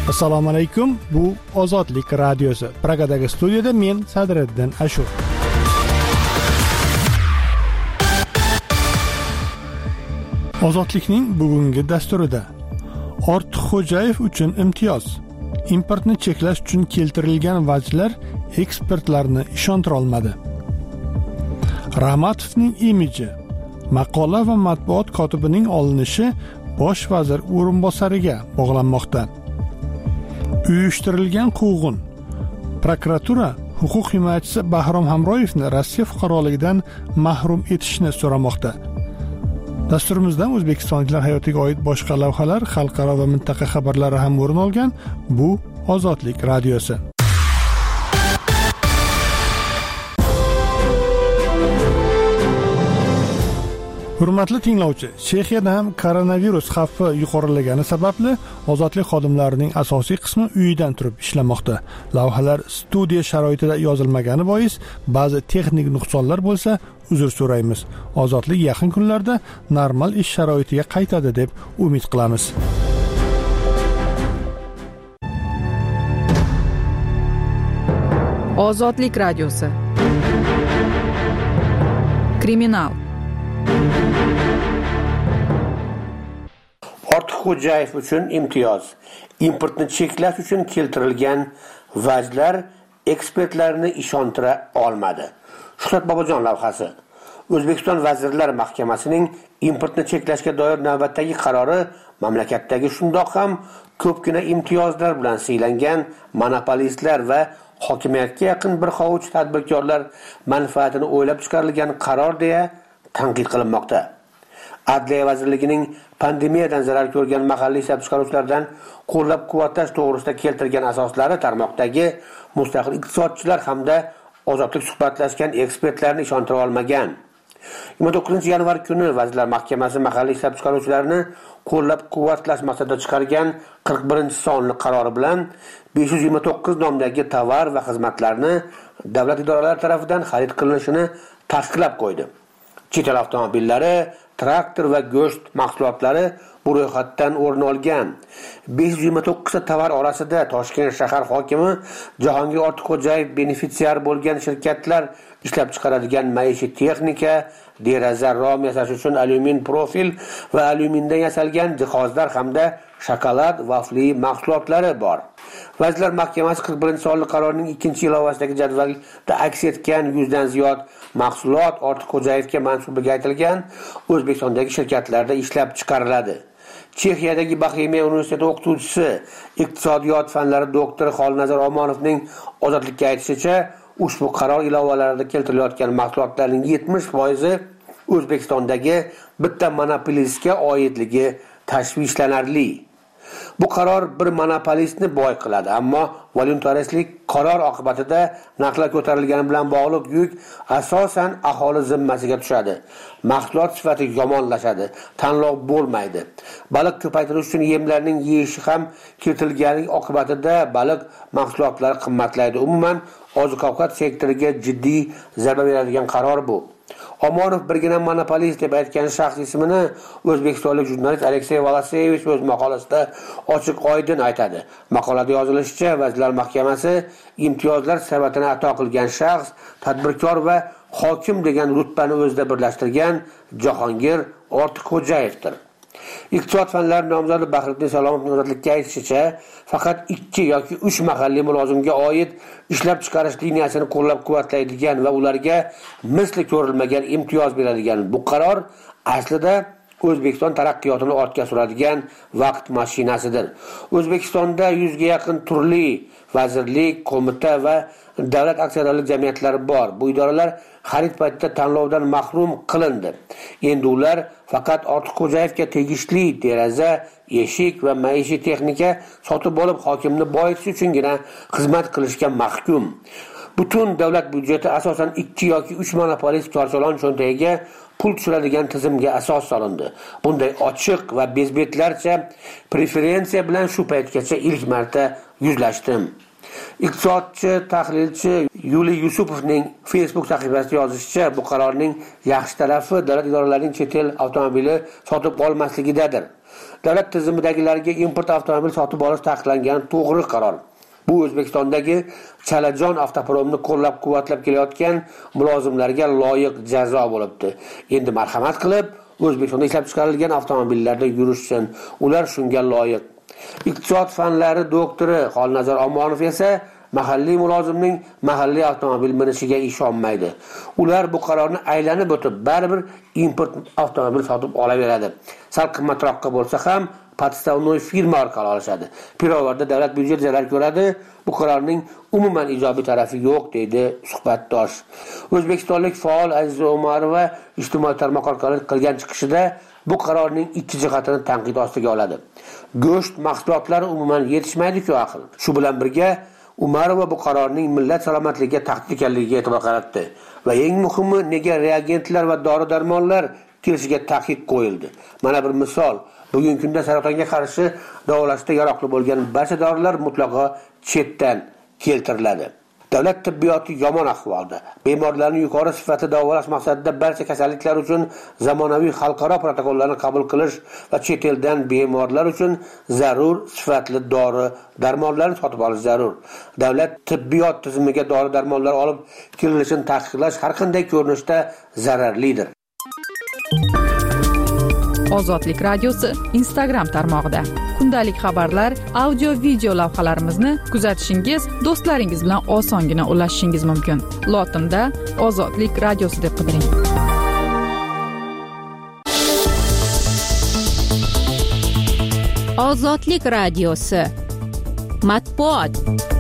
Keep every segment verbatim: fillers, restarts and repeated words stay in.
Assalomu alaykum. Bu Ozodlik radiosi. Pragadagi studiyada men Sadriddin Ashur. Ozodlikning bugungi dasturida Ortiqxo'jayev uchun imtiyoz. Importni cheklash uchun keltirilgan vajlar ekspertlarni ishontira olmadi. Rahmatovning imiji, maqola va matbuot kotibining olinishi bosh vazir o'rinbosariga bog'lanmoqda. Uyushtirilgan quvg'in. Prokuratura huquq himoyachisi Bahrom Hamroyevni Rossiya fuqaroligidan mahrum etishni so'ramoqda. Dasturimizda o'zbekistonliklar hayotiga oid boshqa lavhalar, xalqaro va mintaqa xabarlari ham o'rin olgan. Bu Ozodlik radiosi. Hurmatli tinglovchi, Chexiyada ham koronavirus xavfi yuqorilagani sababli ozodlik xodimlarining asosiy qismi uyidan turib ishlamoqda. Lavhalar studiya sharoitida yozilmagani bois ba'zi texnik nuqsonlar bo'lsa, uzr so'raymiz. Ozodlik yaqin kunlarda normal ish sharoitiga qaytadi deb umid qilamiz. Ozodlik radiosi. Kriminal. Ortiqxo'jayev uchun imtiyoz. Importni cheklash uchun keltirilgan vajlar ekspertlarni ishontira olmadi. Shuhrat Bobojon lavhasi. O'zbekiston Vazirlar Mahkamasining importni cheklashga doir navbatdagi qarori mamlakatdagi shundoq ham ko'pgina imtiyozlar bilan siylangan monopolistlar va hokimiyatga yaqin bir hovuch tadbirkorlar manfaatini o'ylab chiqarilgan qaror deya tanqid qilinmoqda. Adliya vazirligining pandemiyadan zarar ko'rgan mahalliy ishlab chiqaruvchilardan qo'llab-quvvatlash to'g'risida keltirgan asoslari tarmoqdagi mustaqil iqtisodchilar hamda ozodlik suhbatlashgan ekspertlarni ishontira olmagan. yigirma to'qqizinchi yanvar kuni Vazirlar Mahkamasi mahalliy ishlab chiqaruvchilarni qo'llab-quvvatlash maqsadida chiqargan qirq birinchi sonli qarori bilan besh yuz yigirma to'qqiz nomdagi tovar va xizmatlarni davlat idoralari tomonidan xarid qilinishini tasdiqlab qo'ydi. Chet el avtomobillari, traktor va go'sht mahsulotlari bu ro'yxatdan o'rin olgan. besh yuz yigirma to'qqiz ta tovar orasida Toshkent shahar hokimi Jahongir Ortiqxo'jayev benefitsiar bo'lgan shirkatlar ishlab chiqaradigan maishiy texnika, deraza rom yasash uchun alyumin profil va alyumindan yasalgan jihozlar hamda shokolad, vafli mahsulotlari bor. Vazirlar Mahkamasi qirq birinchi sonli qarorining ikkinchi ilovasidagi jadvalda aks etgan yuzdan ziyod mahsulot Ortiqxo'jayevga mansubligi aytilgan O'zbekistondagi shirkatlarda ishlab chiqariladi. Chexiyadagi Boxemiya universiteti o'qituvchisi, iqtisodiyot fanlari doktori Xolnazar Omonovning Ozodlikka aytishicha, ushbu qaror ilovalarida keltirilayotgan mahsulotlarning yetmish foizi O'zbekistondagi bitta monopolistga oidligi tashvishlanarli. Bu qaror bir monopolistni boy qiladi, ammo voluntaristlik qaror oqibatida narxlar ko'tarilgani bilan bog'liq yuk asosan aholi zimmasiga tushadi. Mahsulot sifati yomonlashadi, tanlov bo'lmaydi. Baliq ko'paytirish uchun yemlarning yeyishi ham kiritilgani oqibatida baliq mahsulotlari qimmatlaydi. Umuman oziq-ovqat sektoriga jiddiy zarba beradigan qaror bu. Omonov birgina monopolist deb aytgan shaxs ismini o'zbekistonlik jurnalist Aleksey Volasevich o'z maqolasida ochiq oydin aytadi. Maqolada yozilishicha, Vazirlar Mahkamasi imtiyozlar sifatini ato qilgan shaxs, tadbirkor va hokim degan rutbani o'zida birlashtirgan Jahongir Ortiqxo'jayevdir. Iqtisod fanlari nomzodi Bahriddin Salomovning Ozodlikka aytishicha, faqat ikki yoki uch mahalliy mulozimga oid ishlab chiqarish liniyasini qo'llab-quvvatlaydigan va ularga misli ko'rilmagan imtiyoz beradigan bu qaror aslida O'zbekiston taraqqiyotini ortga suradigan vaqt mashinasidir. O'zbekistonda yuzga yaqin turli vazirlik, qo'mita va davlat aksiyadorlik jamiyatlari bor. Bu idoralar xarid paytida tanlovdan mahrum qilindi. Endi ular faqat Ortiqxo'jayevga tegishli deraza, eshik va maishiy texnika sotib olib hokimni boyitish uchungina xizmat qilishga mahkum. Butun davlat byudjeti asosan ikki yoki uch monopolist korchalon cho'ntagiga pul tushiradigan tizimga asos solindi. Bunday ochiq va bezbetlarcha preferensiya bilan shu paytgacha ilk marta yuzlashdim. Iqtisodchi, tahlilchi Yuliy Yusupovning Facebook sahifasida yozishicha, bu qarorning yaxshi tarafi davlat idoralarining chet el avtomobili sotib olmasligidadir. Davlat tizimidagilarga import avtomobil sotib olish taqiqlangani to'g'ri qaror. Bu O'zbekistondagi Chalajon avtopromni qo'llab-quvvatlab kelayotgan mulozimlarga loyiq jazo bo'libdi. Endi marhamat qilib, O'zbekistonda ishlab chiqarilgan avtomobillarda yurishsin. Ular shunga loyiq. Iqtisod fanlari doktori Xolnazar Omonov esa mahalliy mulozimning mahalliy avtomobil minishiga ishonmaydi. Ular bu qarorni aylanib o'tib, baribir import avtomobil sotib olaveradi. Sal qimmatroqqa bo'lsa ham podstavnoy firma orqali olishadi. Pirovarda davlat byudjeti zarar ko'radi. Bu qarorning umuman ijobiy tarafi yo'q, deydi suhbatdosh. O'zbekistonlik faol Aziza Umarova ijtimoiy tarmoq orqali qilgan chiqishida bu qarorning ikki jihatini tanqid ostiga oladi. Go'sht mahsulotlari umuman yetishmaydi-ku axir. Shu bilan birga Umarova bu qarorning millat salomatligiga tahdid ekanligiga e'tibor qaratdi va eng muhimi, nega reagentlar va dori-darmonlar kelishiga taqiq qo'yildi. Mana bir misol. Bugungi kunda saratonga qarshi davolashda yaroqli bo'lgan barcha dorilar mutlaqo chetdan keltiriladi. Davlat tibbiyoti yomon ahvolda. Bemorlarni yuqori sifatli davolash maqsadida barcha kasalliklar uchun zamonaviy xalqaro protokollarni qabul qilish va chet eldan bemorlar uchun zarur sifatli dori darmonlarni sotib olish zarur. Davlat tibbiyot tizimiga dori darmonlar olib kelinishini taqiqlash har qanday ko'rinishda zararlidir. Ozodlik radiosi Instagram tarmog'ida kundalik xabarlar, audio video lavhalarimizni kuzatishingiz, do'stlaringiz bilan osongina ulashishingiz mumkin. Lotinda Ozodlik radiosi deb qidiring. Ozodlik radiosi matbuot.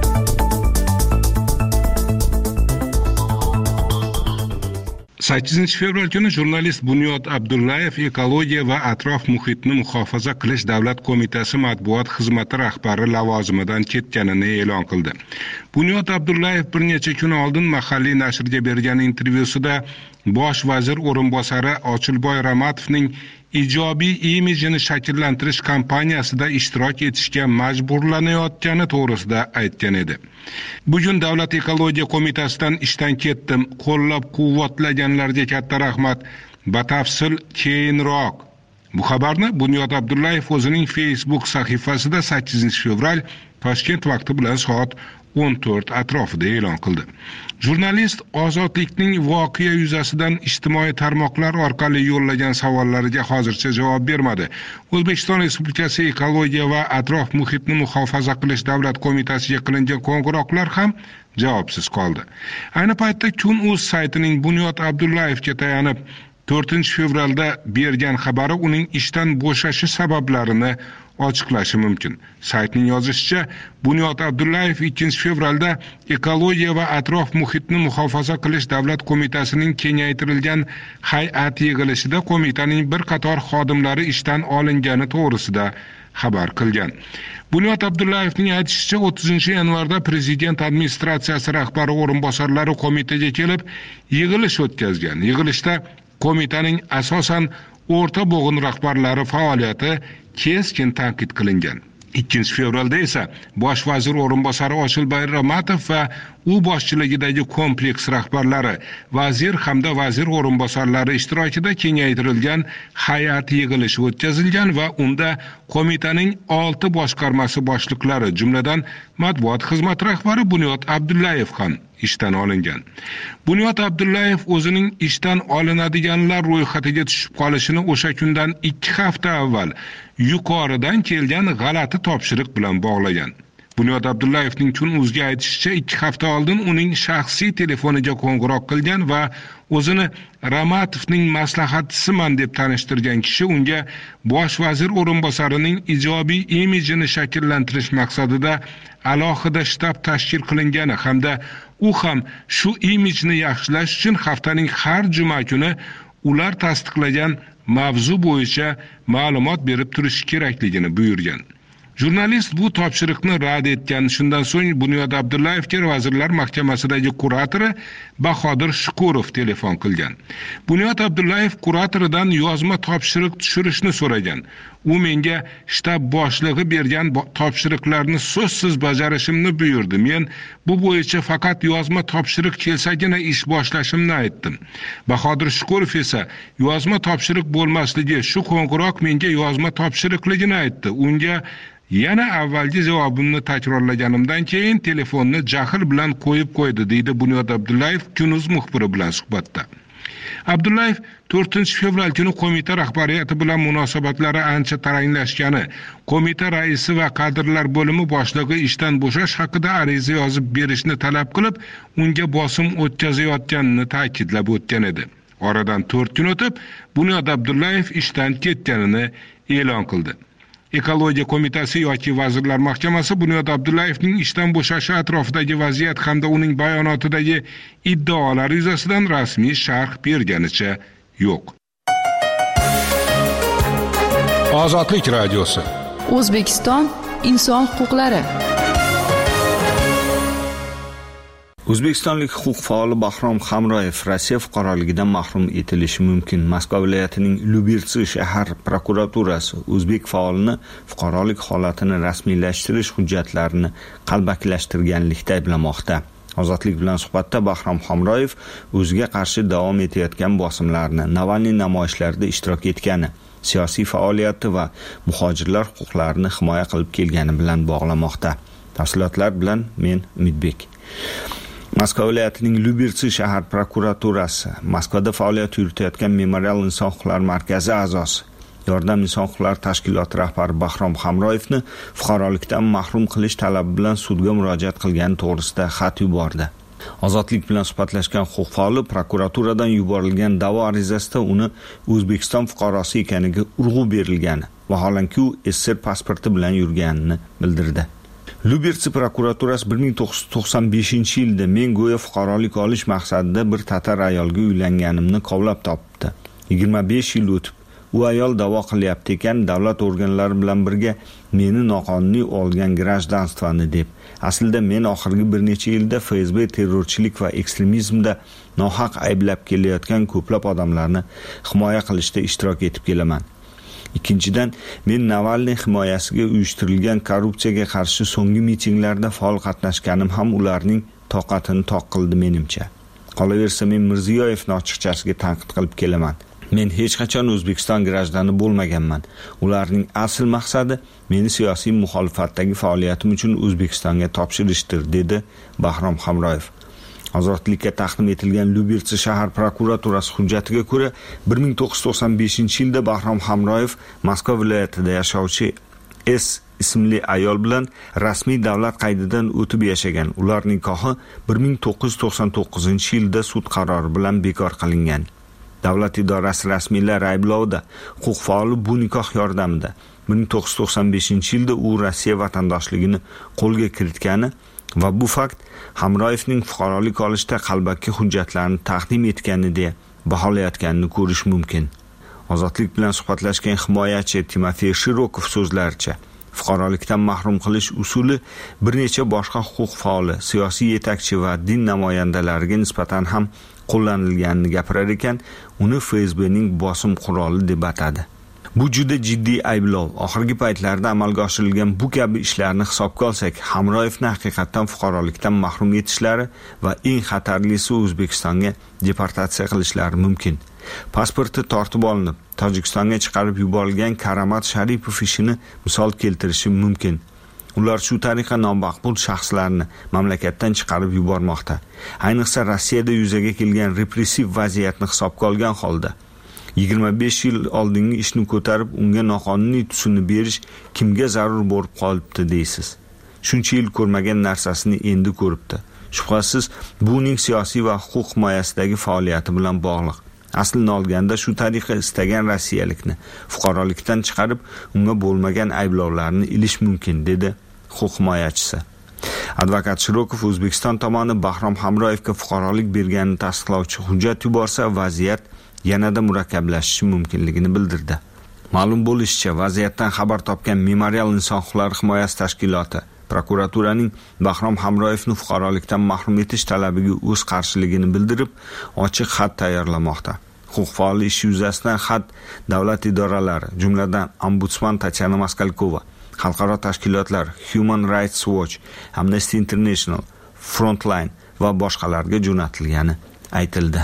sakkizinchi fevral kuni jurnalist Bunyod Abdullayev Ekologiya va atrof muhitni muhofaza qilish davlat qo'mitasi matbuot xizmati rahbari lavozimidan ketganini e'lon qildi. Bunyod Abdullayev bir necha kun oldin mahalliy nashrga bergan intervyusida bosh vazir o'rinbosari Ochilboy Ramatovning ijobiy imijini shakllantirish kampaniyasida ishtirok etishga majburlanayotgani to'g'risida aytgan edi. Bugun Davlat ekologiya qo'mitasidan ishdan ketdim. Qo'llab-quvvatlaganlarga katta rahmat. Batafsil keyinroq. Bu xabarni Bunyod Abdullayev o'zining Facebook sahifasida sakkizinchi fevral Toshkent vaqti bilan soat o'n to'rt atrofida e'lon qildi. Jurnalist ozodlikning voqea yuzasidan ijtimoiy tarmoqlar orqali yo'llagan savollariga hozircha javob bermadi. O'zbekiston Respublikasi Ekologiya va atrof muhitni muhofaza qilish davlat qo'mitasiga qilingan qo'ng'iroqlar ham javobsiz qoldi. Ayni paytda Kun.uz saytining Bunyod Abdullayevga tayanib to'rtinchi fevralda bergan xabari uning ishdan bo'shashi sabablarini ochiqlashi mumkin. Saytning yozishicha, Bunyod Abdullayev ikkinchi fevralda Ekologiya va atrof muhitni muhofaza qilish davlat qo'mitasining kengaytirilgan hay'at yig'ilishida qo'mitaning bir qator xodimlari ishdan olingani to'g'risida xabar qilgan. Bunyod Abdullayevning aytishicha, o'ttizinchi yanvarda prezident administratsiyasi rahbari o'rinbosarlari qo'mitaga kelib yig'ilish o'tkazgan. Yig'ilishda qo'mitaning asosan o'rta bo'g'in rahbarlari faoliyati keskin tanqid qilingan. ikkinchi fevralda esa bosh vazir o'rinbosari Ochilboy Ramatov va u boshchiligidagi kompleks rahbarlari, vazir hamda vazir o'rinbosarlari ishtirokida kengaytirilgan hay'at yig'ilishi o'tkazilgan va unda qo'mitaning olti boshqarmasi boshliqlari, jumladan matbuot xizmati rahbari Bunyod Abdullayev ham ishdan olingan. Bunyod Abdullayev o'zining ishdan olinadiganlar ro'yxatiga tushib qolishini o'sha kundan ikki hafta avval yuqoridan kelgan g'alati topshiriq bilan bog'lagan. Bunyod Abdullayevning Kun.uzga aytishicha, ikki hafta oldin uning shaxsiy telefoniga qo'ng'iroq qilgan va o'zini Ramatovning maslahatchisiman deb tanishtirgan kishi unga bosh vazir o'rinbosarining ijobiy imijini shakllantirish maqsadida alohida shtab tashkil qilingani hamda u ham shu imijni yaxshilash uchun haftaning har juma kuni ular tasdiqlagan mavzu bo'yicha ma'lumot berib turishi kerakligini buyurgan. Jurnalist bu topshiriqni rad etgan. Shundan so'ng Bunyod Abdullayevga Vazirlar Mahkamasidagi kuratori Bahodir Shukurov telefon qilgan. Bunyod Abdullayev kuratoridan yozma topshiriq tushirishni so'ragan. U menga shtab boshlig'i bergan topshiriqlarni so'zsiz bajarishimni buyurdi. Men bu bo'yicha faqat yozma topshiriq kelsagina ish boshlashimni aytdim. Bahodir Shukurov esa yozma topshiriq bo'lmasligi, shu qo'ng'iroq menga yozma topshiriqligini aytdi. Unga yana avvalgi javobimni takrorlaganimdan keyin telefonni jahl bilan qo'yib qo'ydi, deydi Bunyod Abdullayev Kunuz muxbiri bilan suhbatda. Abdullayev to'rtinchi fevral kuni qo'mita rahbariyati bilan munosabatlari ancha taranglashgani, qo'mita raisi va kadrlar bo'limi boshlig'i ishdan bo'shash haqida ariza yozib berishni talab qilib, unga bosim o'tkazayotganini ta'kidlab o'tgan edi. Oradan to'rt kun o'tib, Bunyod Abdullayev ishdan ketganini e'lon qildi. Ekologiya qo'mitasi yoki Vazirlar Mahkamasi Bunyod Abdullayevning ishdan bo'shashi atrofidagi vaziyat hamda uning bayonotidagi iddaolar yuzasidan rasmiy sharh berganicha yo'q. Ozodlik radiosi. O'zbekiston inson huquqlari. O'zbekistonlik huquq faoli Bahrom Hamroyev Rossiya fuqaroligidan mahrum etilishi mumkin. Moskva viloyatining Lyubertsi shahar prokuraturasi o'zbek faolini fuqarolik holatini rasmiylashtirish hujjatlarini qalbakilashtirganlikda ayblamoqda. Ozodlik bilan suhbatda Bahrom Hamroyev o'ziga qarshi davom etayotgan bosimlarni, Navalniy namoyishlarida ishtirok etgani, siyosiy faoliyati va muhojirlar huquqlarini himoya qilib kelgani bilan bog'lamoqda. Tafsilotlar bilan men Umidbek. Moskva viloyatining Lyubertsi shahar prokuraturasi Moskvada faoliyat yuritayotgan Memorial inson huquqlari markazi a'zosi, Yordam inson huquqlari tashkiloti rahbari Bahrom Hamroyevni fuqarolikdan mahrum qilish talabi bilan sudga murojaat qilgani to'g'risida xat yubordi. Ozodlik bilan suhbatlashgan huquq faoli prokuraturadan yuborilgan da'vo arizasida uni O'zbekiston fuqarosi ekaniga urg'u berilgani, vaholanki u S S R pasporti bilan yurganini bildirdi. Lyubertsi prokuraturasi bir ming to'qqiz yuz to'qson beshinchi yilda men go'yo fuqarolik olish maqsadida bir tatar ayolga uylanganimni kovlab topibdi. yigirma besh yil o'tib, u ayol da'vo qilyapti ekan, davlat organlari bilan birga meni noqonuniy olgan grajdanstvani deb. Aslida men oxirgi bir necha yilda F S B terrorchilik va ekstremizmda nohaq ayblab kelayotgan ko'plab odamlarni himoya qilishda ishtirok etib kelaman. Ikkinchidan, men Navalniy himoyasiga uyushtirilgan korrupsiyaga qarshi so'nggi mitinglarda faol qatnashganim ham ularning toqatini toq qildi menimcha. Qolaversa, men Mirziyoyevni ochiqchasiga tanqid qilib kelaman. Men hech qachon O'zbekiston grajdani bo'lmaganman. Ularning asl maqsadi meni siyosiy muxolifatdagi faoliyatim uchun O'zbekistonga topshirishdir, dedi Bahrom Hamroyev. Ozodlikka taqdim etilgan Lyubertsi shahar prokuraturasi hujjatiga ko'ra, bir ming to'qqiz yuz to'qson beshinchi yilda Bahrom Hamroyev Moskva viloyatida yashovchi S ismli ayol bilan rasmiy davlat qaydidan o'tib yashagan. Ular nikohi bir ming to'qqiz yuz to'qson to'qqizinchi yilda sud qarori bilan bekor qilingan. Davlat idorasi rasmiylari ayblovida huquq faoli bu nikoh yordamida bir ming to'qqiz yuz to'qson beshinchi yilda u Rossiya vatandoshligini qo'lga kiritgani va bu fakt Hamroyevning fuqarolik olishda qalbaki hujjatlarni taqdim etgani deya baholayotganini ko'rish mumkin. Ozodlik bilan suhbatlashgan himoyachi Timofey Shirokov so'zlaricha, fuqarolikdan mahrum qilish usuli bir necha boshqa huquq faoli, siyosiy yetakchi va din namoyandalariga nisbatan ham qo'llanilganini gapirar ekan, uni F S Bning bosim quroli deb atadi. Bu juda jiddiy ayblov. Oxirgi paytlarda amalga oshirilgan bu kabi ishlarni hisobga olsak, Hamroyevni haqiqatan fuqarolikdan mahrum etishlari va eng xatarlisi O'zbekistonga deportatsiya qilishlari mumkin. Pasporti tortib olinib, Tojikistonga chiqarib yuborilgan Karamat Sharipov ishini misol keltirishim mumkin. Ular shu tariqa nomaqbul shaxslarni mamlakatdan chiqarib yubormoqda. Ayniqsa Rossiyada yuzaga kelgan repressiv vaziyatni hisobga olgan holda yigirma besh yil oldingi ishni ko'tarib unga noqonuniy tusini berish kimga zarur bo'lib qolibdi deysiz. Shuncha yil ko'rmagan narsasini endi ko'ribdi. Shubhasiz, bu uning siyosiy va huquq himoyasidagi faoliyati bilan bog'liq. Aslini olganda shu tariqa istagan rossiyalikni fuqarolikdan chiqarib, unga bo'lmagan ayblovlarni ilish mumkin, dedi huquq himoyachisi. Advokat Shirokov O'zbekiston tomoni Bahrom Hamroyevga fuqarolik berganini tasdiqlovchi hujjat yuborsa, vaziyat yanada murakkablashishi mumkinligini bildirdi. Ma'lum bo'lishicha, vaziyatdan xabar topgan Memorial inson huquqlari himoyasi tashkiloti prokuraturaning Bahrom Hamroyevni fuqarolikdan mahrum etish talabiga o'z qarshiligini bildirib, ochiq xat tayyorlamoqda. Huquq faoli ishi yuzasidan xat davlat idoralari, jumladan Ombudsman Tatyana Maskalkova, xalqaro tashkilotlar Human Rights Watch, Amnesty International, Frontline va boshqalarga jo'natilgani aytildi.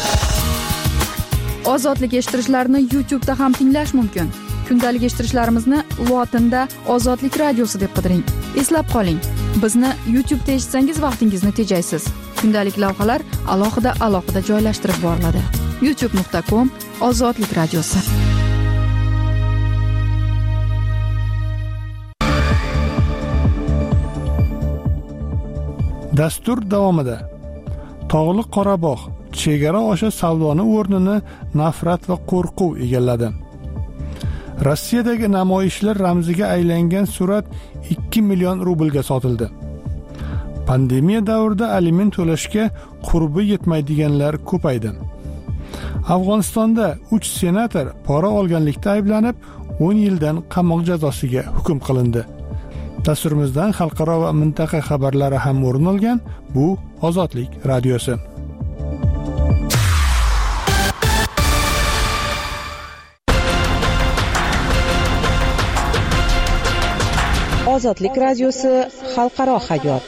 Ozodlik eshittirishlarni YouTube da ham tinglash mumkin. Kundalik eshittirishlarimizni lotinda Ozodlik radiosi deb qidiring. Eslab qoling, bizni YouTube da eshitsangiz vaqtingizni tejaysiz. Kundalik lavhalar alohida alohida joylashtirib boriladi. youtube nuqta com Ozodlik radiosi. Dastur davomida Tog'li Qorabog' chegara osha savdoni o'rnini nafrat va qo'rquv egalladi. Rossiyadagi namoyishlar ramziga aylangan surat ikki million rublga sotildi. Pandemiya davrida aliment to'lashga qurbi yetmaydiganlar ko'paydi. Afg'onistonda uch senator pora olganlikda ayblanib o'n yildan qamoq jazosiga hukm qilindi. Dasturimizdan xalqaro va mintaqa xabarlari ham o'rin olgan. Bu Ozodlik radiosi. Ozodlik radiosi xalqaro hayot.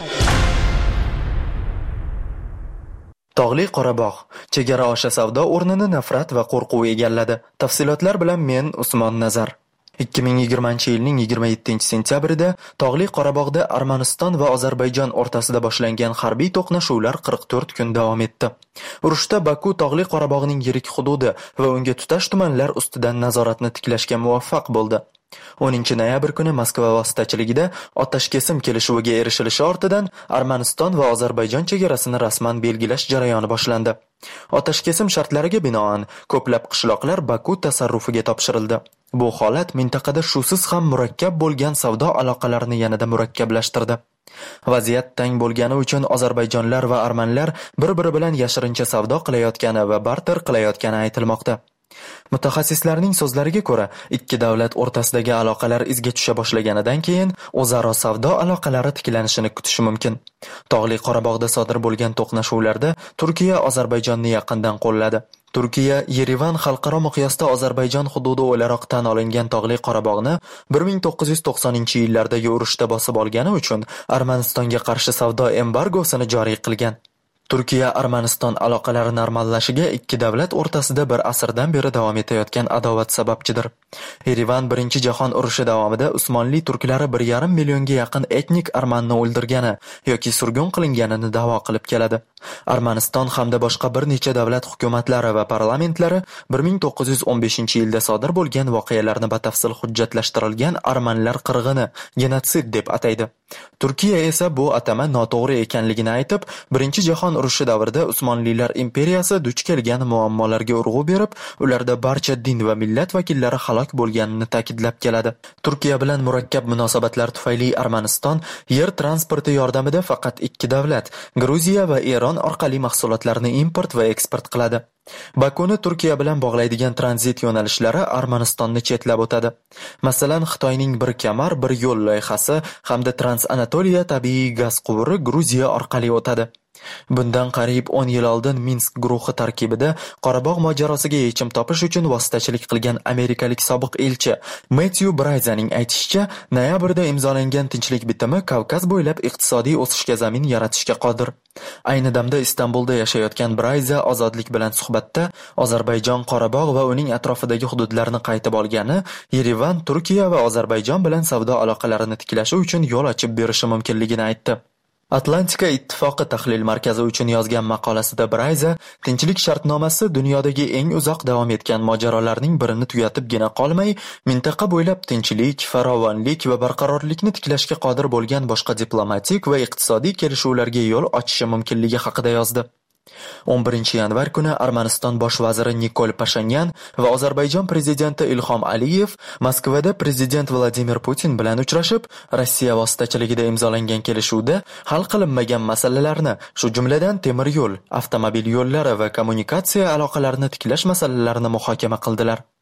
Tog'li Qorabog' chegara osha savdo o'rnini nafrat va qo'rquv egalladi. Tafsilotlar bilan men Usmon Nazar. ikki ming yigirmanchi yilning yigirma yettinchi sentyabrida Tog'li Qorabog'da Armaniston va Ozarbayjon o'rtasida boshlangan harbiy to'qnashuvlar qirq to'rt kun davom etdi. Urushda Baku Tog'li Qorabog'ning yirik hududi va unga tutash tumanlar ustidan nazoratni tiklashga muvaffaq bo'ldi. o'ninchi noyabr kuni Moskva vositachiligida otashkesim kelishuviga erishilishi ortidan Armaniston va Ozarbayjon chegarasini rasman belgilash jarayoni boshlandi. Otashkesim shartlariga binoan ko'plab qishloqlar Baku tasarrufiga topshirildi. Bu holat mintaqada shusiz ham murakkab bo'lgan savdo aloqalarini yanada murakkablashtirdi. Vaziyat tang bo'lgani uchun Ozarbayjonlar va armanlar bir-biri bilan yashirincha savdo qilayotgani va barter qilayotgani aytilmoqda. Mutaxassislarning so'zlariga ko'ra, ikki davlat o'rtasidagi aloqalar izga tusha boshlaganidan keyin o'zaro savdo aloqalari tiklanishini kutish mumkin. Tog'li Qorabog'da sodir bo'lgan to'qnashuvlarda Turkiya Ozarbayjonni yaqindan qo'lladi. Turkiya Yerevan xalqaro miqyosda Ozarbayjon hududi o'laroq tan olingan Tog'li Qorabog'ni bir ming to'qqiz yuz to'qsoninchi yillardagi urushda bosib olgani uchun Armanistonga qarshi savdo embargosini joriy qilgan. Turkiya Armaniston aloqalari normallashiga ikki davlat o'rtasida bir asrdan beri davom etayotgan adovat sababchidir. Yerevan birinchi jahon urushi davomida Usmonli turklari bir yarim millionga yaqin etnik armanni o'ldirgani yoki surgun qilinganini da'vo qilib keladi. Armaniston hamda boshqa bir necha davlat hukumatlari va parlamentlari bir ming to'qqiz yuz o'n beshinchi yilda sodir bo'lgan voqealarni batafsil hujjatlashtirilgan armanlar qirg'ini genotsid deb ataydi. Turkiya esa bu atama noto'g'ri ekanligini aytib, birinchi jahon urushi davrida Usmonlilar imperiyasi duch kelgan muammolarga urg'u berib, ularda barcha din va millat vakillari halok bo'lganini ta'kidlab keladi. Turkiya bilan murakkab munosabatlar tufayli Armaniston yer transporti yordamida faqat ikki davlat, Gruziya va Eron orqali mahsulotlarni import va eksport qiladi. Bakuni Turkiya bilan bog'laydigan tranzit yo'nalishlari Armanistonni chetlab o'tadi. Masalan, Xitoyning bir kamar, bir yo'l loyihasi hamda Trans-Anatoliya tabiiy gaz quvuri Gruziya orqali o'tadi. Bundan qariyb o'n yil oldin Minsk guruhi tarkibida Qorabog' mojarosiga yechim topish uchun vositachilik qilgan amerikalik sobiq elchi Matthew Brayzaning aytishicha, noyabrda imzolangan tinchlik bitimi Kavkaz bo'ylab iqtisodiy o'sishga zamin yaratishga qodir. Ayni damda Istanbulda yashayotgan Brayza ozodlik bilan suhbatda Ozarbayjon Qorabog' va uning atrofidagi hududlarni qaytib olgani Yerevan Turkiya va Ozarbayjon bilan savdo aloqalarini tiklashi uchun yo'l ochib berishi mumkinligini aytdi. Atlantika ittifoqi tahlil markazi uchun yozgan maqolasida Brayza tinchlik shartnomasi dunyodagi eng uzoq davom etgan mojarolarning birini tugatibgina qolmay, mintaqa bo'ylab tinchlik, farovonlik va barqarorlikni tiklashga qodir bo'lgan boshqa diplomatik va iqtisodiy kelishuvlarga yo'l ochishi mumkinligi haqida yozdi. o'n birinchi yanvar kuni Armaniston bosh vaziri Nikol Pashinyan va Ozarbayjon prezidenti Ilhom Aliyev Moskvada prezident Vladimir Putin bilan uchrashib, Rossiya vositachiligida imzolangan kelishuvda hal qilinmagan masalalarni, shu jumladan temir yo'l, avtomobil yo'llari va kommunikatsiya aloqalarini tiklash masalalarini muhokama qildilar.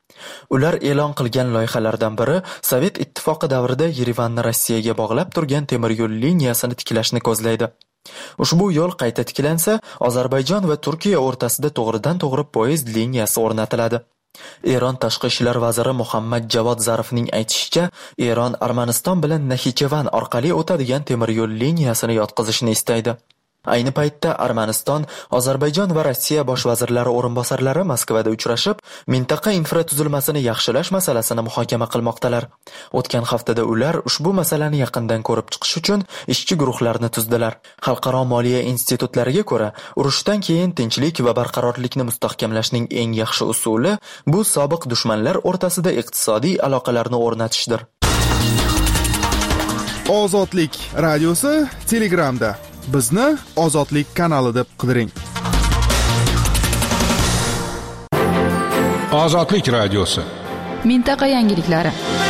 Ular e'lon qilgan loyihalardan biri Sovet ittifoqi davrida Yerevanni Rossiyaga bog'lab turgan temir yo'l liniyasini tiklashni ko'zlaydi. Ushbu yo'l qayta tiklansa, Ozarbayjon va Turkiya o'rtasida to'g'ridan-to'g'ri poyezd liniyasi o'rnatiladi. Eron tashqi ishlar vaziri Muhammad Javod Zarifning aytishicha, Eron Armaniston bilan Naxichevan orqali o'tadigan temir yo'l liniyasini yotqizishni istaydi. Ayni paytda Armaniston, Ozarbayjon va Rossiya bosh vazirlari o'rinbosarlari Moskvada uchrashib, mintaqa infratuzilmasini yaxshilash masalasini muhokama qilmoqdalar. O'tgan haftada ular ushbu masalani yaqindan ko'rib chiqish uchun ishchi guruhlarni tuzdilar. Xalqaro moliya institutlariga ko'ra, urushdan keyin tinchlik va barqarorlikni mustahkamlashning eng yaxshi usuli bu sobiq dushmanlar o'rtasida iqtisodiy aloqalarni o'rnatishdir. Ozodlik radiosi Telegramda. Bizni Ozodlik kanali deb qidiring. Ozodlik radiosi. Mintaqa yangiliklari.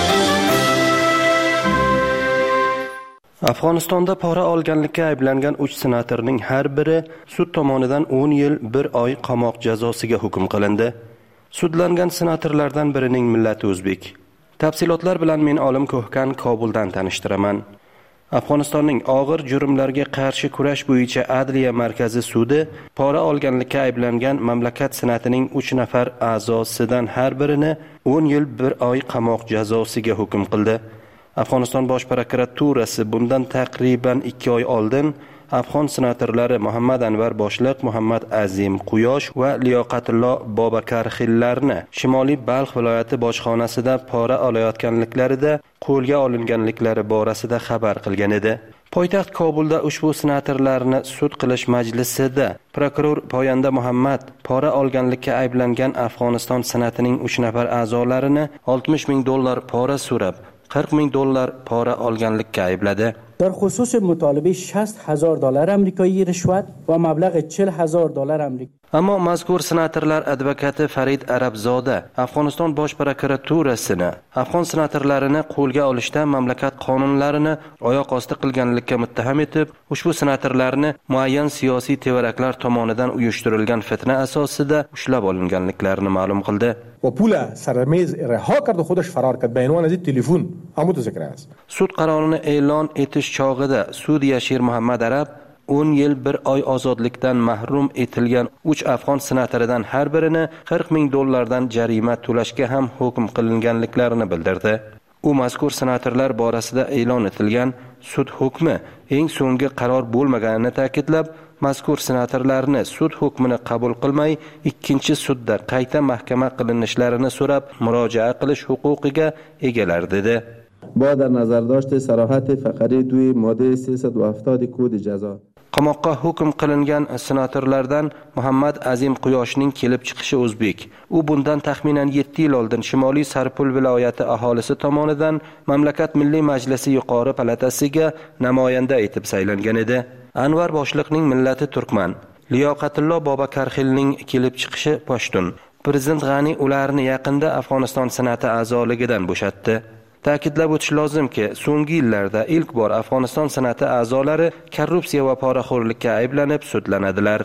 Afg'onistonda pora olganlikda ayblangan uch senatorning har biri sud tomonidan o'n yil bir oy qamoq jazosiga hukm qilindi. Sudlangan senatorlardan birining millati o'zbek. Tafsilotlar bilan men Olim Ko'hkan Kobuldan tanishtiraman. Afg'onistonning og'ir jurmlarga qarshi kurash bo'yicha Adliya markazi sudi pora olganlikda ayblangan mamlakat senatining uch nafar a'zosidan har birini o'n yil bir oy qamoq jazosiga hukm qildi. Afg'oniston bosh prokuraturasi bundan taqriban ikki oy oldin Afg'on senatorlari Muhammad Anvar Boshliq, Muhammad Azim Quyosh va Liyoqatullo Bobakarxillarni Shimoliy Balx viloyati bojxonasida pora olayotganliklarida qo'lga olinganliklari borasida xabar qilgan edi. Poytaxt Kobulda ushbu senatorlarni sud qilish majlisida prokuror Poyanda Muhammad pora olganlikda ayblangan Afg'oniston senatining uch nafar a'zolarini oltmish ming dollar pora so'rab, qirq ming dollar pora olganlikka aybladi. در خصوص مطالبه شصت هزار دلار آمریکایی رشوت و مبلغ چهل هزار دلار آمریکایی. Ammo mazkur senatorlar advokati Farid Arabzoda Afg'oniston bosh prokuraturasini Afg'on senatorlarini qo'lga olishda mamlakat qonunlarini oyoq osti qilganlikka muttaham etib, ushbu senatorlarni muayyan siyosiy tevaraklar tomonidan uyushtirilgan fitna asosida ushlab olinganliklarini ma'lum qildi. و پول سرمیز رها کرد و خودش فرار کرد. به عنوان از تلفن همون ذکر است. Sud qarorini e'lon etish chog'ida Sudya Shir Muhammad Arab o'n yil bir oy ozodlikdan mahrum etilgan uch afg'on senatoridan har birini qirq ming dollardan jarima to'lashga ham hukm qilinganliklarini bildirdi. U mazkur senatorlar borasida e'lon etilgan sud hukmi eng so'nggi qaror bo'lmaganini ta'kidlab, mazkur senatorlarni sud hukmini qabul qilmay, ikkinchi sudda qayta mahkama qilinishlarini so'rab, murojaat qilish huquqiga egalar dedi. با در نظر داشت صراحت فقره دوی ماده سیصد و هفتاد کد جزا. Qamoqqa hukm qilingan senatorlardan Muhammad Azim Quyoshning kelib chiqishi o'zbek. U bundan taxminan yetti yil oldin Shimoliy Sarpul viloyati aholisi tomonidan mamlakat Milliy Majlisi yuqori palatasiga namoyanda etib saylangan edi. Anvar Boshliqning millati turkman. Liyoqatullo Bobakarxilning kelib chiqishi pashtun. Prezident G'ani ularni yaqinda Afg'oniston senati a'zoligidan bo'shatdi. Ta'kidlab o'tish lozimki, so'nggi yillarda ilk bor Afg'oniston senati a'zolari korrupsiya va poraxo'rlikka ayblanib sudlanadilar.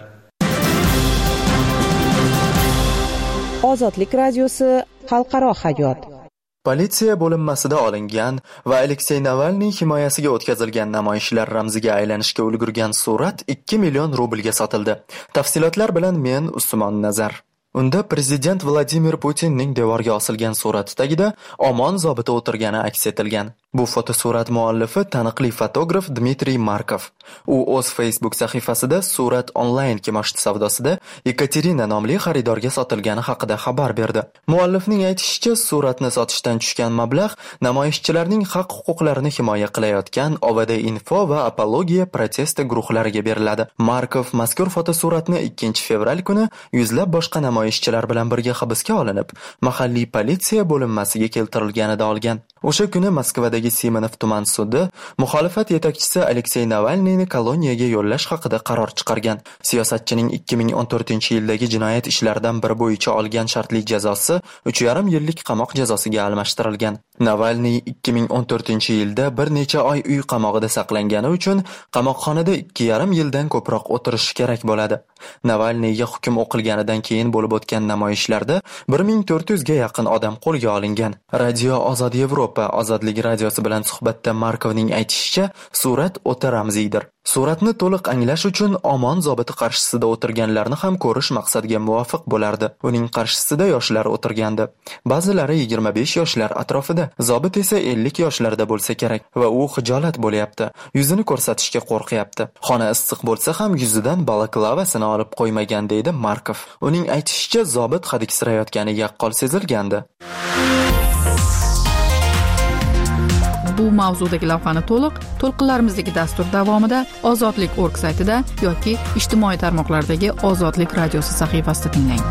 Ozodlik radiosi xalqaro hayot. Politsiya bo'linmasida olingan va Aleksey Navalniy himoyasiga o'tkazilgan namoyishlar ramziga aylanishga ulgurgan surat ikki million rublga sotildi. Tafsilotlar bilan men Usmon Nazar. Unda prezident Vladimir Putinning devorga osilgan surati tagida Omon zobiti o'tirgani aks etilgan. Bu fotosurat muallifi taniqli fotograf Dmitriy Markov. U o'z Facebook sahifasida surat onlayn kimoshdi savdosida Ekaterina nomli xaridorga sotilgani haqida xabar berdi. Muallifning aytishicha, suratni sotishdan tushgan mablag' namoyishchilarning haq-huquqlarini himoya qilayotgan O V D Info va Apologiya protesti guruhlariga beriladi. Markov mazkur fotosuratni ikkinchi fevral kuni yuzlab boshqa namoyishchilar bilan birga hibsga olinib, mahalliy politsiya bo'linmasiga keltirilganida olgan. O'sha kuni Moskvada Rossiyadagi Simonov tuman sudi muxolifat yetakchisi Aleksey Navalniyni koloniyaga yo'llash haqida qaror chiqargan. Siyosatchining ikki ming o'n to'rtinchi yildagi jinoyat ishlaridan biri bo'yicha olgan shartli jazosi uch yarim yillik qamoq jazosiga almashtirilgan. Navalniy ikki ming o'n to'rtinchi yilda bir necha oy uy qamog'ida saqlangani uchun qamoqxonada ikki yarim yildan ko'proq o'tirishi kerak bo'ladi. Navalniyga hukm o'qilganidan keyin bo'lib o'tgan namoyishlarda bir ming to'rt yuz ga yaqin odam qo'lga olingan. Radio Ozod Yevropa Ozodlik radiosi bilan suhbatda Markovning aytishicha, surat o'ta ramziydir. Suratni to'liq anglash uchun Omon zobiti qarshisida o'tirganlarni ham ko'rish maqsadga muvofiq bo'lardi. Uning qarshisida yoshlar o'tirgandi. Ba'zilari yigirma besh yoshlar atrofida, zobit esa ellik yoshlarda bo'lsa kerak va u xijolat bo'lyapti. Yuzini ko'rsatishga qo'rqyapti. Xona issiq bo'lsa ham yuzidan balaklavasini olib qo'ymagan deydi Markov. Uning aytishicha, zobit hadiksirayotgani yaqqol sezilgandi. Bu mavzudagi lavhani to'liq to'lqinlarimizdagi dastur davomida Ozodlik org saytida yoki ijtimoiy tarmoqlardagi Ozodlik radiosi sahifasida tinglang.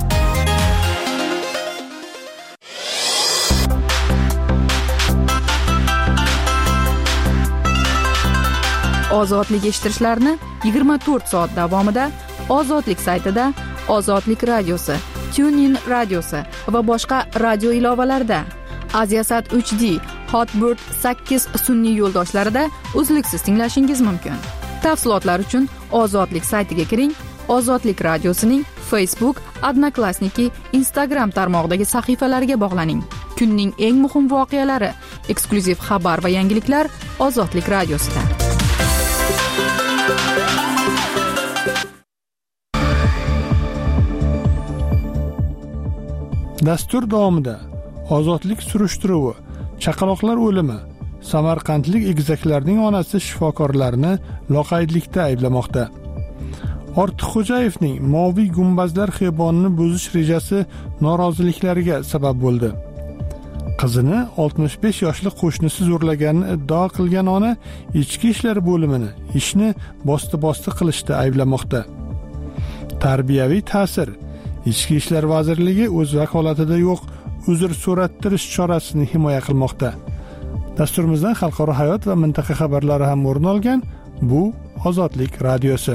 Ozodlik eshittirishlarni yigirma to'rt soat davomida Ozodlik saytida, Ozodlik radiosi, TuneIn radiosi va boshqa radio ilovalarida, Aziasat uch D, Hotbird sakkiz sun'iy yo'ldoshlarida uzluksiz tinglashingiz mumkin. Tafsilotlar uchun Ozodlik saytiga kiring. Ozodlik radiosining Facebook, Odnoklassniki, Instagram tarmog'idagi sahifalariga bog'laning. Kunning eng muhim voqealari, eksklyuziv xabar va yangiliklar Ozodlik radiosida. Dastur davomida Ozodlik surishtiruvi, chaqaloqlar o'limi, samarqandlik egizaklarning onasi shifokorlarni loqaydlikda ayblamoqda. Ortiqxo'jayevning Moviy gumbazlar xiyobonini buzish rejasi noroziliklarga sabab bo'ldi. Qizini oltmish besh yoshli qo'shnisi zo'rlaganini iddao qilgan ona ichki ishlar bo'limini ishni bosti-bosti qilishda ayblamoqda. Tarbiyaviy ta'sir. Ichki ishlar vazirligi o'z vakolatida yo'q uzr so'rattirish chorasini himoya qilmoqda. Dasturimizdan xalqaro hayot va mintaqa xabarlari ham o'rin olgan. Bu Ozodlik radiosi.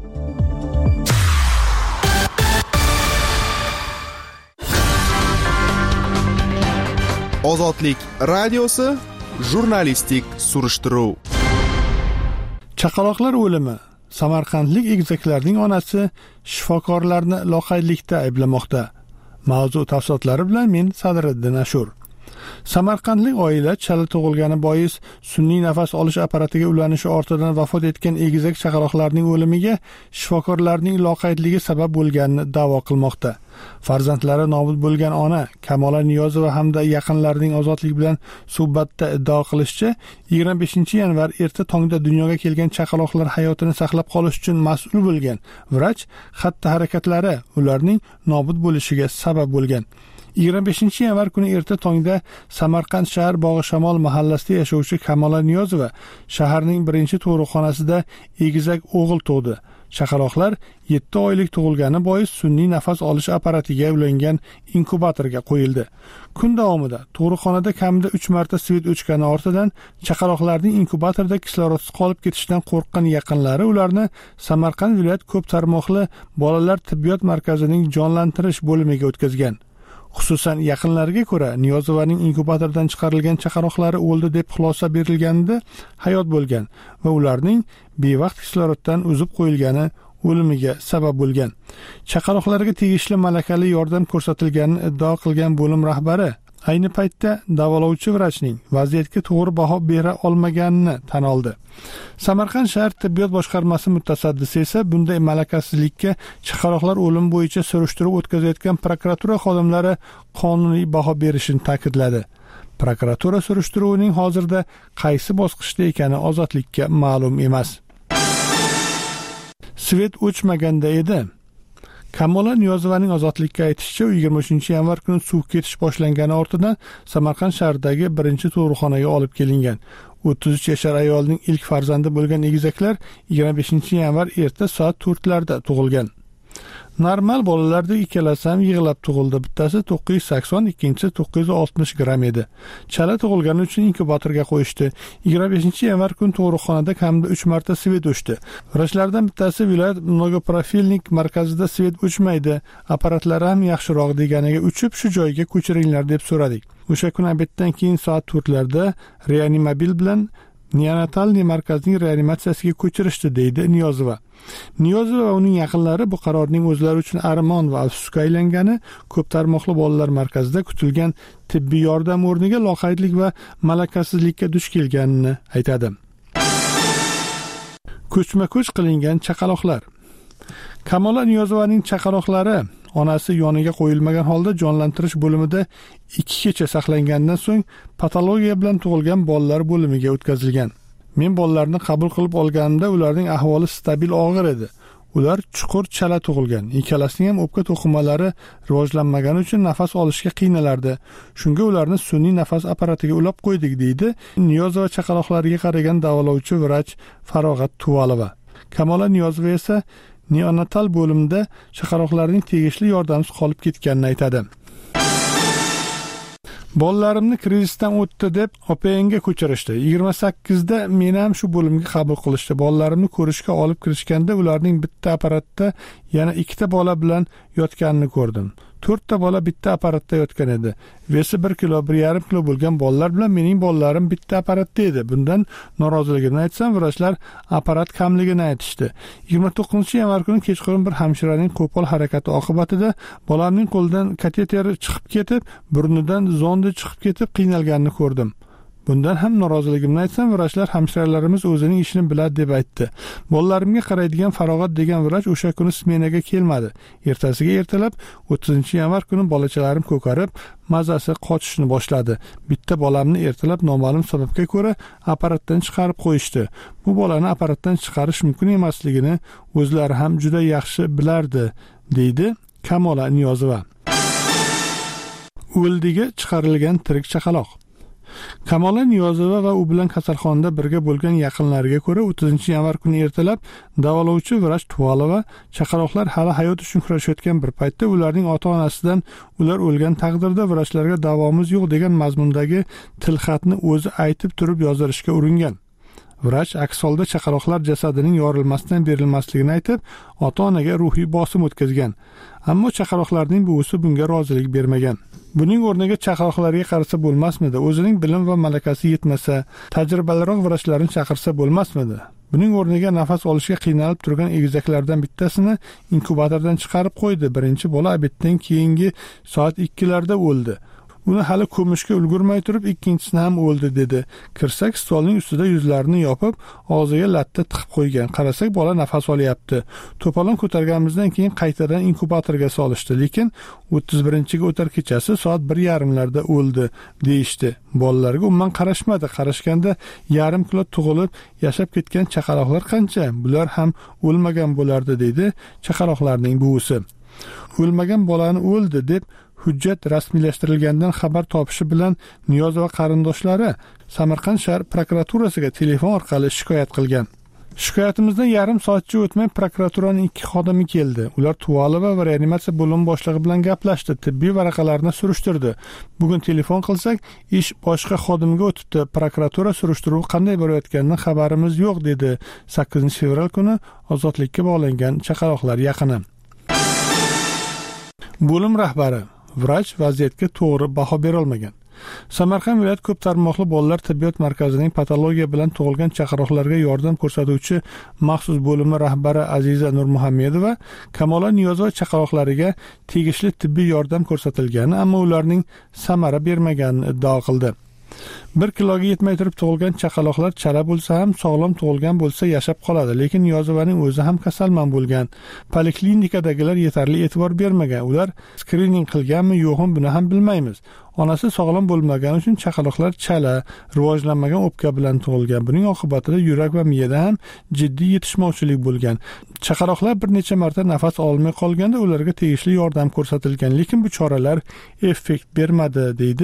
Ozodlik radiosi jurnalistik surishtiruv. Chaqaloqlar o'limi. Samarqandlik egizaklarning onasi shifokorlarni loqaydlikda ayblamoqda. Mavzu tafsilotlari bilan men Sadriddin Ashur. Samarqandlik oila chala tug'ilgani bois sun'iy nafas olish apparatiga ulanishi ortidan vafot etgan egizak chaqaloqlarning o'limiga shifokorlarning loqaydligi sabab bo'lganini da'vo qilmoqda. Farzandlari nobud bo'lgan ona Kamola Niyozova hamda yaqinlarining Ozodlik bilan suhbatda iddao qilishicha, yigirma beshinchi yanvar erta tongda dunyoga kelgan chaqaloqlar hayotini saqlab qolish uchun mas'ul bo'lgan vrach xatti-harakatlari ularning nobud bo'lishiga sabab bo'lgan. yigirma beshinchi yanvar kuni erta tongda Samarqand shahar Bog'ishamol mahallasida yashovchi Kamola Niyozova shaharning birinchi tug'ruqxonasida egizak o'g'il tug'di. Chaqaloqlar yetti oylik tug'ilgani bois sun'iy nafas olish apparatiga ulangan inkubatorga qo'yildi. Kun davomida tug'ruqxonada kamida uch marta svet o'chgani ortidan chaqaloqlarning inkubatorda kislorodsiz qolib ketishidan qo'rqqan yaqinlari ularni Samarqand viloyat ko'p tarmoqli bolalar tibbiyot markazining jonlantirish bo'limiga o'tkazgan. Xususan yaqinlariga ko'ra Niyozovaning inkubatordan chiqarilgan chaqaloqlari o'ldi deb xulosa berilganida hayot bo'lgan va ularning bevaqt kisloroddan uzib qo'yilgani o'limiga sabab bo'lgan. Chaqaloqlarga tegishli malakali yordam ko'rsatilganini iddao qilgan bo'lim rahbari ayni paytda davolovchi vrachning vaziyatga to'g'ri baho bera olmaganini tan oldi. Samarqand shahar tibbiyot boshqarmasi mutasaddisi esa bunday malakasizlikka chaqaloqlar o'limi bo'yicha surishtiruv o'tkazayotgan prokuratura xodimlari qonuniy baho berishini ta'kidladi. Prokuratura surishtiruvining hozirda qaysi bosqichda ekani Ozodlikka ma'lum emas. Svet o'chmaganda edi. Kamola Niyozovaning Ozodlikka aytishicha, yigirma uchinchi yanvar kuni suv ketish boshlangani ortidan Samarqand shahridagi birinchi tug'ruqxonaga olib kelingan. o'ttiz uch yashar ayolning ilk farzandi bo'lgan egizaklar yigirma beshinchi yanvar erta soat to'rtlarda tug'ilgan. Normal bolalarda ikkalasi ham yig'lab tug'ildi. Bittasi to'qqiz yuz sakson, ikkinchisi to'qqiz yuz oltmish gramm edi. Chala tug'ilgani uchun inkubatorga qo'yishdi. yigirma beshinchi yanvar kuni tug'ruqxonada kamida uch marta svet o'chdi. Vrachlardan bittasi viloyat mnogoprofilnik markazida svet o'chmaydi, apparatlari ham yaxshiroq deganiga uchib shu joyga ko'chiringlar deb so'radik. O'sha kun obeddan keyin soat to'rtlarda reanimobil bilan neonatalniy markazning reanimatsiyasiga ko'chirishdi, deydi Niyozova. Niyozova va uning yaqinlari bu qarorning o'zlari uchun armon va afsusga aylangani, ko'p tarmoqli bolalar markazida kutilgan tibbiy yordam o'rniga loqaydlik va malakasizlikka duch kelganini aytadi. Ko'chma-ko'ch qilingan chaqaloqlar. Kamola Niyozovaning chaqaloqlari onasi yoniga qo'yilmagan holda jonlantirish bo'limida ikki kecha saqlangandan so'ng patologiya bilan tug'ilgan bolalar bo'limiga o'tkazilgan. Men bolalarni qabul qilib olganimda ularning ahvoli stabil og'ir edi. Ular chuqur chala tug'ilgan. Ikkalasining ham o'pka to'qimalari rivojlanmagani uchun nafas olishga qiynalardi. Shunga ularni sun'iy nafas apparatiga ulab qo'ydik, deydi Niyozova chaqaloqlariga qaragan davolovchi vrach Farog'at Tuvalova. Kamola Niyozova esa neonatal bo'limda chaqaloqlarning tegishli yordamsiz qolib ketganini aytadi. Bolalarimni krizisdan o'tdi deb opangga ko'chirishdi. yigirma sakkizda meni ham shu bo'limga qabul qilishdi. Bolalarimni ko'rishga olib kirishganda ularning bitta apparatda yana ikkita bola bilan yotganini ko'rdim. to'rtta bola bitta apparatda yotgan edi. Vesi bir kilo, bir yarim kilo bo'lgan bolalar bilan mening bolalarim bitta apparatda edi. Bundan noroziligimni aytsam, vrachlar apparat kamligini aytishdi. yigirma to'qqizinchi yanvar kuni kechqurun bir hamshiraning qo'pol harakati oqibatida bolamning qo'lidan kateter chiqib ketib, burnidan zondi chiqib ketib qiynalganini ko'rdim. Bundan ham noroziligimni aytsam, vrachlar hamshiralarimiz o'zining ishini biladi deb aytdi. Bolalarimga qaraydigan Farog'at degan vrach o'sha kuni smenaga kelmadi. Ertasiga ertalab o'ttizinchi yanvar kuni bolachalarim ko'karib, mazasi qochishni boshladi. Bitta bolamni ertalab noma'lum sababga ko'ra apparatdan chiqarib qo'yishdi. Bu bolani apparatdan chiqarish mumkin emasligini o'zlari ham juda yaxshi bilardi, deydi Kamola Niyozova. O'ldiga chiqarilgan tirik chaqaloq. Kamola Niyozova va u bilan kasalxonada birga bo'lgan yaqinlariga ko'ra o'ttizinchi yanvar kuni ertalab davolovchi vrach Tuvalova chaqaloqlar hali hayot uchun kurashayotgan bir paytda ularning ota-onasidan ular o'lgan taqdirda vrachlarga davomiz yo'q degan mazmundagi tilxatni o'zi aytib turib yozdirishga uringan. Vrach aks holda chaqaloqlar jasadining yorilmasdan berilmasligini aytib, ota-onaga ruhiy bosim o'tkazgan. Ammo chaqaloqlarning buvisi bunga rozilik bermagan. Buning o'rniga chaqaloqlarga qarasa bo'lmasmidi? O'zining bilim va malakasi yetmasa, tajribaliroq vrachlarni chaqirsa bo'lmasmidi? Buning o'rniga nafas olishga qiynalib turgan egizaklardan bittasini inkubatordan chiqarib qo'ydi. Birinchi bola obeddan keyingi soat ikkilarda o'ldi. Uni hali ko'mishga ulgurmay turib ikkinchisini ham o'ldi, dedi. Kirsak, stolning ustida yuzlarini yopib, og'ziga latta tiqib qo'ygan. Qarasak, bola nafas olyapti. To'polon ko'targanimizdan keyin qaytadan inkubatorga solishdi, lekin o'ttiz birinchiga o'tar kechasi soat bir yarimlarda o'ldi, deyishdi. Bolalarga umuman qarashmadi. Qarashganda yarim kilo tug'ilib, yashab ketgan chaqaloqlar qancha? Bular ham o'lmagan bo'lardi, dedi chaqaloqlarning buvisi. O'lmagan bolani o'ldi deb hujjat rasmiylashtirilgandan xabar topishi bilan Niyozova qarindoshlari Samarqand shahar prokuraturasiga telefon orqali shikoyat qilgan. Shikoyatimizdan yarim soatcha o'tmay prokuraturaning ikki xodimi keldi. Ular Tuvalova va reanimatsiya bo'limi boshlig'i bilan gaplashdi, tibbiy varaqalarni surishtirdi. Bugun telefon qilsak, ish boshqa xodimga o'tibdi. Prokuratura surishtiruvi qanday borayotganidan xabarimiz yo'q, dedi sakkizinchi fevral kuni ozodlikka bog'langan chaqaloqlar yaqini. Bo'lim rahbari vrach vaziyatga to'g'ri baho bera olmagan. Samarqand viloyat ko'p tarmoqli bolalar tibbiyot markazining patologiya bilan tug'ilgan chaqaloqlarga yordam ko'rsatuvchi maxsus bo'limi rahbari Aziza Nurmuhammedova Kamola Niyozova chaqaloqlariga tegishli tibbiy yordam ko'rsatilgani, ammo ularning samara bermaganini iddao qildi. bir kiloga yetmay turib tug'ilgan chaqaloqlar chala bo'lsa ham, sog'lom tug'ilgan bo'lsa yashab qoladi, lekin Niyozovaning o'zi ham kasalmand bo'lgan. Poliklinikadagilar yetarli e'tibor bermagan. Ular skrining qilganmi, yo'qmi, buni ham bilmaymiz. Onasi sog'lom bo'lmagani uchun chaqaloqlar chala, rivojlanmagan o'pka bilan tug'ilgan. Buning oqibatida yurak va miyada ham jiddiy yetishmovchilik bo'lgan. Chaqaloqlar bir necha marta nafas olmay qolganda ularga tegishli yordam ko'rsatilgan, lekin bu choralar effekt bermadi, deydi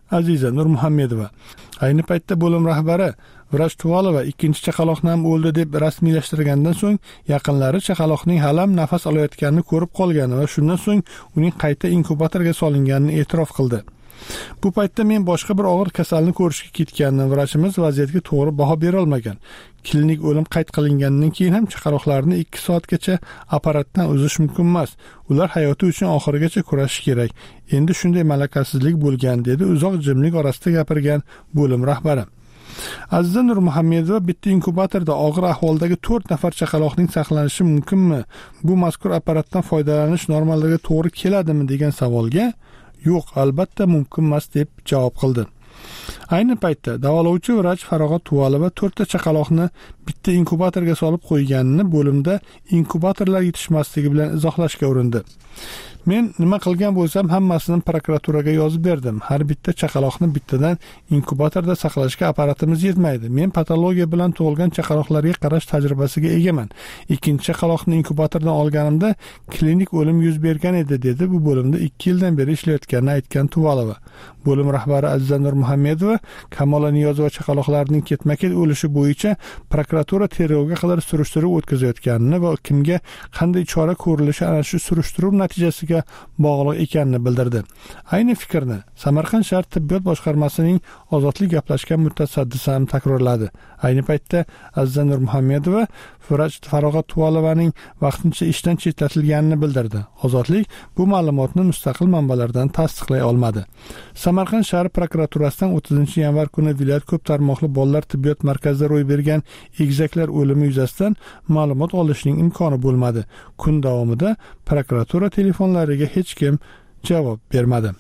Aziza Nurmuhammedova. Ayni paytda bo'lim rahbari Vrach Tuvalova ikkinchi chaqaloqni ham o'ldi deb rasmiylashtirgandan so'ng yaqinlari chaqaloqning halam nafas olayotganini ko'rib qolgani va shundan so'ng uning qayta inkubatorga solinganini e'tirof qildi. Bu paytda men boshqa bir og'ir kasalni ko'rishga ketgandim. Vrachimiz vaziyatga to'g'ri baho bera olmagan. Klinik o'lim qayd qilingandan keyin ham chaqaloqlarni ikki soatgacha apparatdan uzish mumkin emas. Ular hayoti uchun oxirigacha kurashish kerak. Endi shunday malakasizlik bo'lgan, dedi uzoq jimlik orasida gapirgan bo'lim rahbari. Aziza Nurmuhammedova bitta inkubatorda og'ir ahvoldagi to'rt nafar chaqaloqning saqlanishi mumkinmi? Bu mazkur apparatdan foydalanish normalarga to'g'ri keladimi degan savolga yo'q, albatta mumkin emas deb javob qildi. Ayni paytda davolovchi vrach Farog'at Tuvalova to'rtta chaqaloqni bitta inkubatorga solib qo'yganini bo'limda inkubatorlar yetishmasligi bilan izohlashga urindi. Men nima qilgan bo'lsam hammasini prokuraturaga yozib berdim. Har bitta chaqaloqni bittadan inkubatorda saqlashga apparatimiz yetmaydi. Men patologiya bilan tug'ilgan chaqaloqlarga qarash tajribasiga egaman. Ikkinchi chaqaloqni inkubatordan olganimda klinik o'lim yuz bergan edi, dedi bu bo'limda ikki yildan beri ishlayotganini aytgan Tuvalova. Bo'lim rahbari Aziza Nurmuhammedova Kamola Niyozova chaqaloqlarning ketma-ket o'lishi bo'yicha prokuratura tergovga qadar surishtiruv o'tkazayotganini va kimga qanday chora ko'rilishi ana shu surishtiruv natijasiga bog'liq ekanini bildirdi. Ayni fikrni Samarqand shahar tibbiyot boshqarmasining ozodlik gaplashgan mutasaddisi ham takrorladi. Ayni paytda Aziza Nurmuhammedova vrach Farog'at Tuvalovaning vaqtincha ishdan chetlatilganini bildirdi. Ozodlik bu ma'lumotni mustaqil manbalardan tasdiqlay olmadi. Samarqand shahar prokuraturasidan o'ttizinchi yanvar kuni viloyat ko'p tarmoqli bolalar tibbiyot markazida ro'y bergan egizaklar o'limi yuzasidan ma'lumot olishning imkoni bo'lmadi. Kun davomida prokuratura telefonlariga hech kim javob bermadi.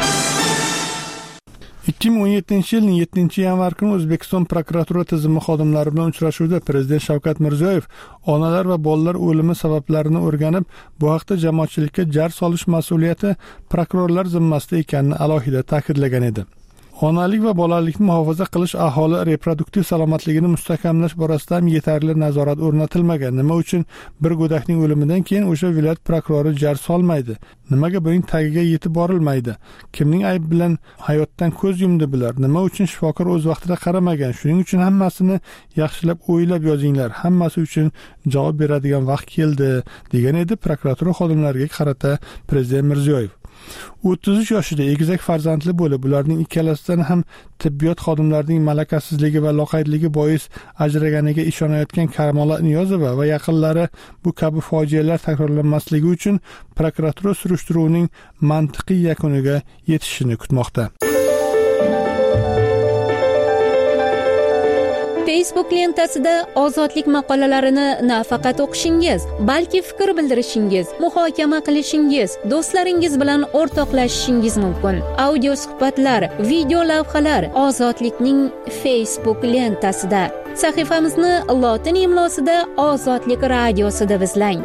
ikki ming o'n yettinchi yilning yettinchi yanvar kuni O'zbekiston prokuratura tizimi xodimlari bilan uchrashuvda Prezident Shavkat Mirziyoyev onalar va bolalar o'limi sabablarini o'rganib, bu haqda jamoatchilikka jar solish mas'uliyati prokurorlar zimmasida ekanini alohida ta'kidlagan edi. Onalik va bolalikni muhofaza qilish, aholi reproduktiv salomatligini mustahkamlash borasida ham yetarli nazorat o'rnatilmagan. Nima uchun bir go'dakning o'limidan keyin o'sha viloyat prokurori jar solmaydi? Nimaga buning tagiga yetib borilmaydi? Kimning ayb bilan hayotdan ko'z yumdi bular? Nima uchun shifokor o'z vaqtida qaramagan? Shuning uchun hammasini yaxshilab o'ylab yozinglar. Hammasi uchun javob beradigan vaqt keldi, degan edi prokuratura xodimlariga qarata Prezident Mirziyoyev. o'ttiz uch yoshida egizak farzandli bo'lib, ularning ikkalasidan ham tibbiyot xodimlarining malakasizligi va loqaydligi bois ajraganiga ishonayotgan Kamola Niyozova va yaqinlari bu kabi fojialar takrorlanmasligi uchun prokuratura surishtiruvining mantiqiy yakuniga yetishini kutmoqda. Facebook lentasida ozodlik maqolalarini nafaqat o'qishingiz, balki fikr bildirishingiz, muhokama qilishingiz, do'stlaringiz bilan o'rtoqlashishingiz mumkin. Audio suhbatlar, video lavhalar Ozodlikning Facebook lentasida. Sahifamizni lotin imlosida Ozodlik radiosi deb izlang.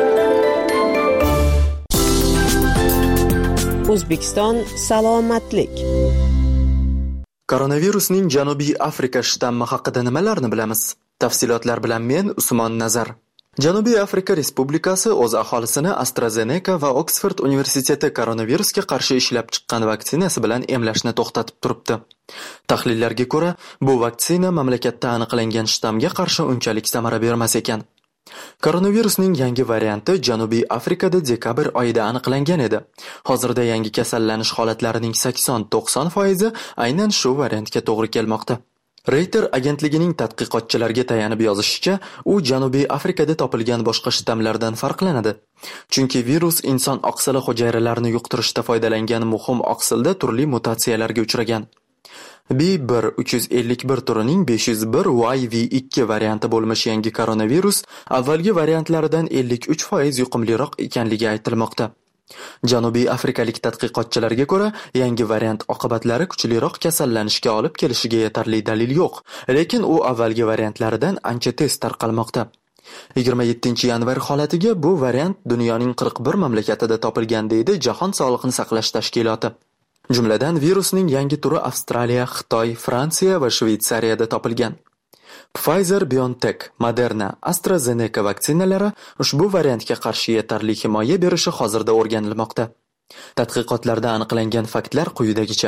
O'zbekiston salomatlik. Koronavirusning Janubiy Afrika shtammi haqida nimalarni bilamiz? Tafsilotlar bilan men Usmon Nazar. Janubiy Afrika Respublikasi o'z aholisini AstraZeneca va Oxford universiteti koronavirusga qarshi ishlab chiqqan vaksinasi bilan emlashni to'xtatib turibdi. Tahlillarga ko'ra, bu vaksina mamlakatda aniqlangan shtamga qarshi unchalik samara bermas ekan. Koronavirusning yangi varianti Janubiy Afrikada dekabr oyida aniqlangan edi. Hozirda yangi kasallanish holatlarining sakson to'qson foizi aynan shu variantga to'g'ri kelmoqda. Reuters agentligining tadqiqotchilariga tayanib yozishicha, u Janubiy Afrikada topilgan boshqa shtammlardan farqlanadi. Chunki virus inson oqsili hujayralarini yuqtirishda foydalangan muhim oqsilda turli mutatsiyalarga uchragan. B bir uch yuz ellik bir turining besh yuz bir Y V ikki varianti bo'lmish yangi koronavirus avvalgi variantlaridan ellik uch foiz yuqumliroq ekanligi aytilmoqda. Janubiy afrikalik tadqiqotchilarga ko'ra, yangi variant oqibatlari kuchliroq kasallanishga olib kelishiga yetarli dalil yo'q, lekin u avvalgi variantlaridan ancha tez tarqalmoqda. yigirma yettinchi yanvar holatiga bu variant dunyoning qirq bir mamlakatida topilgan, deydi Jahon sog'liqni saqlash tashkiloti. Jumladan virusning yangi turi Avstraliya, Xitoy, Fransiya va Shveysariyada topilgan. Pfizer-BioNTech, Moderna, AstraZeneca vaksinalari ushbu variantga qarshi yetarli himoya berishi hozirda o'rganilmoqda. Tadqiqotlarda aniqlangan faktlar quyidagicha.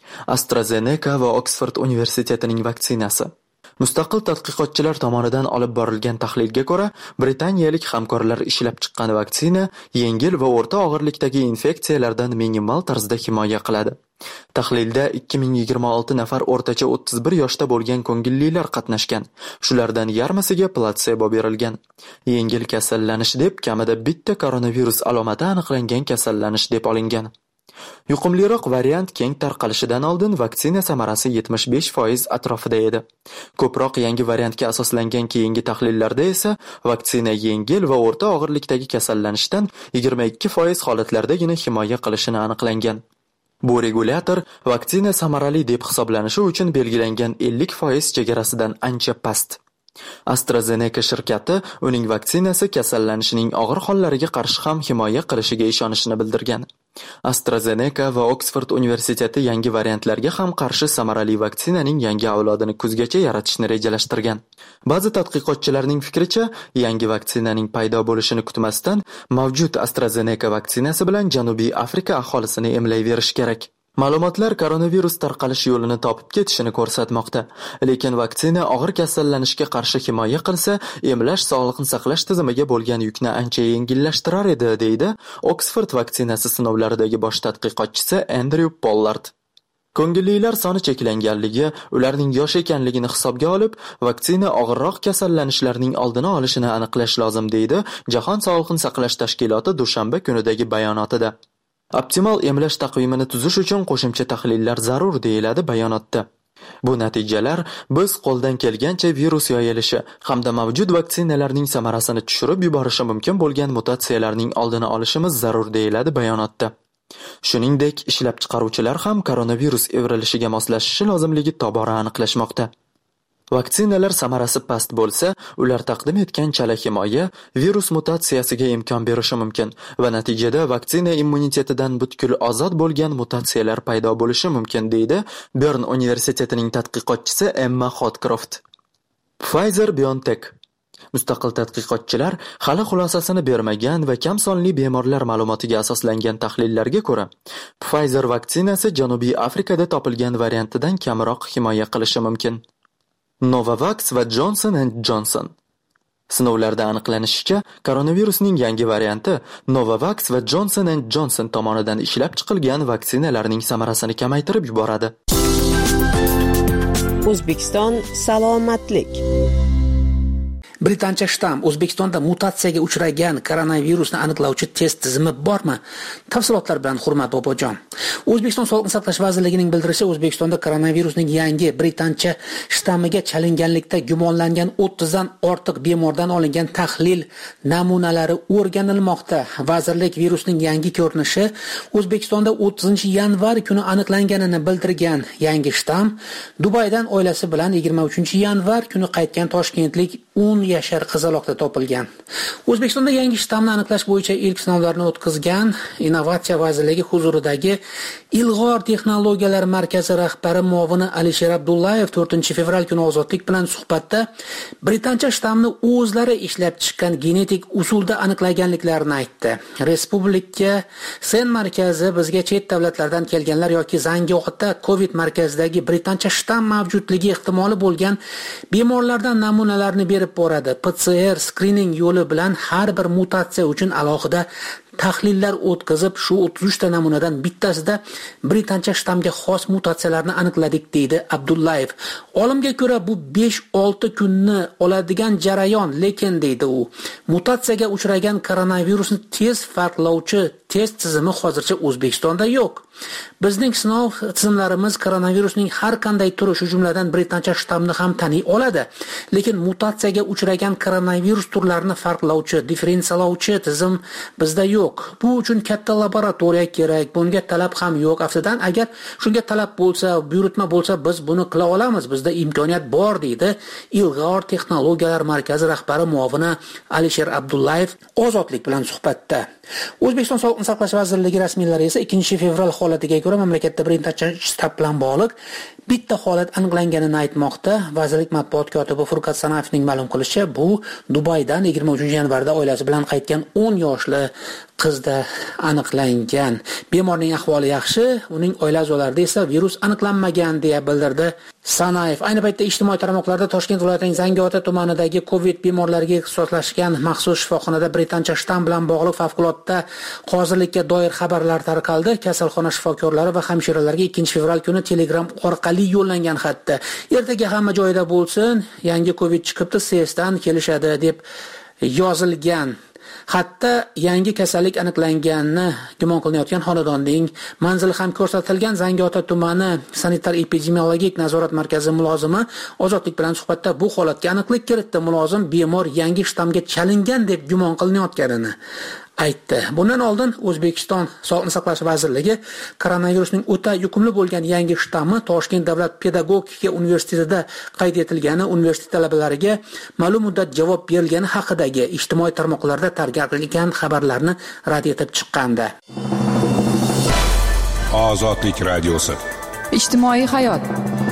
AstraZeneca va Oksford universitetining vaksinasi. Mustaqil tadqiqotchilar tomonidan olib borilgan tahlilga ko'ra, britaniyalik hamkorlar ishlab chiqqan vaksina yengil va o'rta og'irlikdagi infeksiyalardan minimal tarzda himoya qiladi. Tahlilda ikki ming yigirma olti nafar o'rtacha o'ttiz bir yoshda bo'lgan ko'ngillilar qatnashgan. Shulardan yarmisiga platsebo berilgan. Yengil kasallanish deb kamida bitta koronavirus alomati aniqlangan kasallanish deb olingan. Yuqumliroq variant keng tarqalishidan oldin vaksina samarasi yetmish besh foiz atrofida edi. Ko'proq yangi variantga asoslangan keyingi tahlillarda esa vaksina yengil va o'rta og'irlikdagi kasallanishdan yigirma ikki foiz holatlardagina himoya qilishini aniqlangan. Bu regulyator vaksina samarali deb hisoblanishi uchun belgilangan ellik foiz chegarasidan ancha past. AstraZeneca shirkati uning vaksinasi kasallanishning og'ir hollariga qarshi ham himoya qilishiga ishonishini bildirgan. AstraZeneca va Oksford universiteti yangi variantlarga ham qarshi samarali vaksinaning yangi avlodini kuzgacha yaratishni rejalashtirgan. Ba'zi tadqiqotchilarning fikricha, yangi vaksinaning paydo bo'lishini kutmasdan mavjud AstraZeneca vaksinasi bilan Janubiy Afrika aholisini emlayverish kerak. Ma'lumotlar koronavirus tarqalish yo'lini topib ketishini ko'rsatmoqda, lekin vaksina og'ir kasallanishga qarshi himoya qilsa, emlash sog'liqni saqlash tizimiga bo'lgan yukni ancha yengillashtirar edi, deydi Oksford vaksinasi sinovlaridagi bosh tadqiqotchisi Andrew Pollard. Ko'ngillilar soni cheklanganligi, ularning yosh ekanligini hisobga olib, vaksina og'irroq kasallanishlarning oldini olishini aniqlash lozim, deydi Jahon sog'liqni saqlash tashkiloti dushanba kunidagi bayonotida. Optimal emlash taqvimini tuzish uchun qo'shimcha tahlillar zarur, deyiladi bayonotda. Bu natijalar biz qo'ldan kelgancha virus yoyilishi hamda mavjud vaksinalarning samarasini tushirib yuborishi mumkin bo'lgan mutatsiyalarning oldini olishimiz zarur, deyiladi bayonotda. Shuningdek, ishlab chiqaruvchilar ham koronavirus evrilishiga moslashishi lozimligi tobora aniqlashmoqda. Vaksinalar samarasi past bo'lsa, ular taqdim etgan chala himoya virus mutatsiyasiga imkon berishi mumkin va natijada vaksina immunitetidan butkul ozod bo'lgan mutatsiyalar paydo bo'lishi mumkin, deydi Bern universitetining tadqiqotchisi Emma Hotcroft. Pfizer-BioNTech Mustaqil tadqiqotchilar hali xulosasini bermagan va kam sonli bemorlar ma'lumotiga asoslangan tahlillarga ko'ra, Pfizer vaksinasi Janubiy Afrikada topilgan variantidan kamroq himoya qilishi mumkin. Novavax va Johnson and Johnson. Sinovlarda aniqlanishicha, koronavirusning yangi varianti Novavax va Johnson and Johnson tomonidan ishlab chiqilgan vaksinalarning samarasini kamaytirib yuboradi. O'zbekiston salomatlik. Britancha shtamm O'zbekistonda mutatsiyaga uchragan koronavirusni aniqlovchi test tizimi bormi? Tafsilotlar bilan Hurmat Bobojon. O'zbekiston Sog'liqni saqlash vazirligining bildirishicha, O'zbekistonda koronavirusning yangi Britancha shtammiga chalinganlikda gumonlangan o'ttiz dan ortiq bemordan olingan tahlil namunalari o'rganilmoqda. Vazirlik virusning yangi ko'rinishi O'zbekistonda o'ttizinchi yanvar kuni aniqlanganini bildirgan. Yangi shtamm Dubaydan oilasi bilan yigirma uchinchi yanvar kuni qaytgan toshkentlik o'n yashar qizaloqda topilgan. O'zbekistonda yangi shtammni aniqlash bo'yicha ilk sinovlarni o'tkazgan Innovatsiya vazirligi huzuridagi Ilg'or texnologiyalar markazi rahbari muovini Alisher Abdullayev to'rtinchi fevral kuni Ozodlik bilan suhbatda Britancha shtammni o'zlari ishlab chiqqan genetik usulda aniqlaganliklarini aytdi. Respublika Sen markazi bizga chet davlatlardan kelganlar yoki Zangiota Covid markazidagi Britancha shtamm mavjudligi ehtimoli bo'lgan bemorlardan namunalarni berib boradi. P C R screening yo'li bilan har bir mutatsiya uchun alohida tahlillar o'tkazib, shu o'ttiz uch ta namunadan bittasida Britancha shtammga xos mutatsiyalarni aniqladik, deydi Abdullayev. Olimga ko'ra bu besh olti kunni oladigan jarayon, lekin deydi u, mutatsiyaga uchragan koronavirusni tez farqlovchi test tizimi hozircha O'zbekistonda yo'q. Bizning sinov tizimlarimiz koronavirusning har qanday turi, shu jumladan Britancha shtammni ham taniy oladi, lekin mutatsiyaga uchragan koronavirus turlarini farqlovchi, differensiyalovchi tizim bizda yo'q. Bu uchun katta laboratoriya kerak, bunga talab ham yo'q. Aftidan, agar shunga talab bo'lsa, buyurtma bo'lsa, biz buni qila olamiz. Bizda imkoniyat bor, deydi Ilg'or texnologiyalar markazi rahbari muovini Alisher Abdullayev Ozodlik bilan suhbatda. O'zbekiston Sog'liqni saqlash vazirligi rasmiylari esa ikkinchi fevral holatiga ko'ra mamlakatda Britancha shtamm bilan bog'liq bitta holat aniqlanganini aytmoqda. Vazirlik matbuot kotibi Furqat Sanafning ma'lum qilishicha, bu Dubaydan yigirma uchinchi yanvarda oilasi bilan qaytgan o'n yoshli qizda aniqlangan. Bemorning ahvoli yaxshi, uning oila a'zolarida esa virus aniqlanmagan deya bildirdi Sanayev. Ayni paytda ijtimoiy tarmoqlarda Toshkent viloyatining Zangiota tumanidagi Covid bemorlariga ixtisoslashgan maxsus shifoxonada britancha shtamm bilan bog'liq favqulodda hozirlikka doir xabarlar tarqaldi. Kasalxona shifokorlari va hamshiralarga ikkinchi fevral kuni Telegram orqali yo'llangan xatda ertaga hamma joyida bo'lsin, yangi Covid chiqibdi, C S dan kelishadi deb yozilgan. Hatto yangi kasallik aniqlanganini gumon qilinayotgan xonadonning manzili ham ko'rsatilgan. Zangiota tumani sanitar epidemiologik nazorat markazi mulozimi Ozodlik bilan suhbatda bu holatga aniqlik kiritdi. Mulozim bemor yangi shtammga chalingan deb gumon qilinayotganini aytdi. Bundan oldin O'zbekiston Sog'liqni saqlash vazirligi koronavirusning o'ta yuqumli bo'lgan yangi shtammi Toshkent davlat pedagogika universitetida qayd etilgani, universitet talabalariga ma'lum muddat javob berilgani haqidagi ijtimoiy tarmoqlarda tarqatilgan xabarlarni rad etib chiqqandi. Ozodlik radiosi. Ijtimoiy hayot.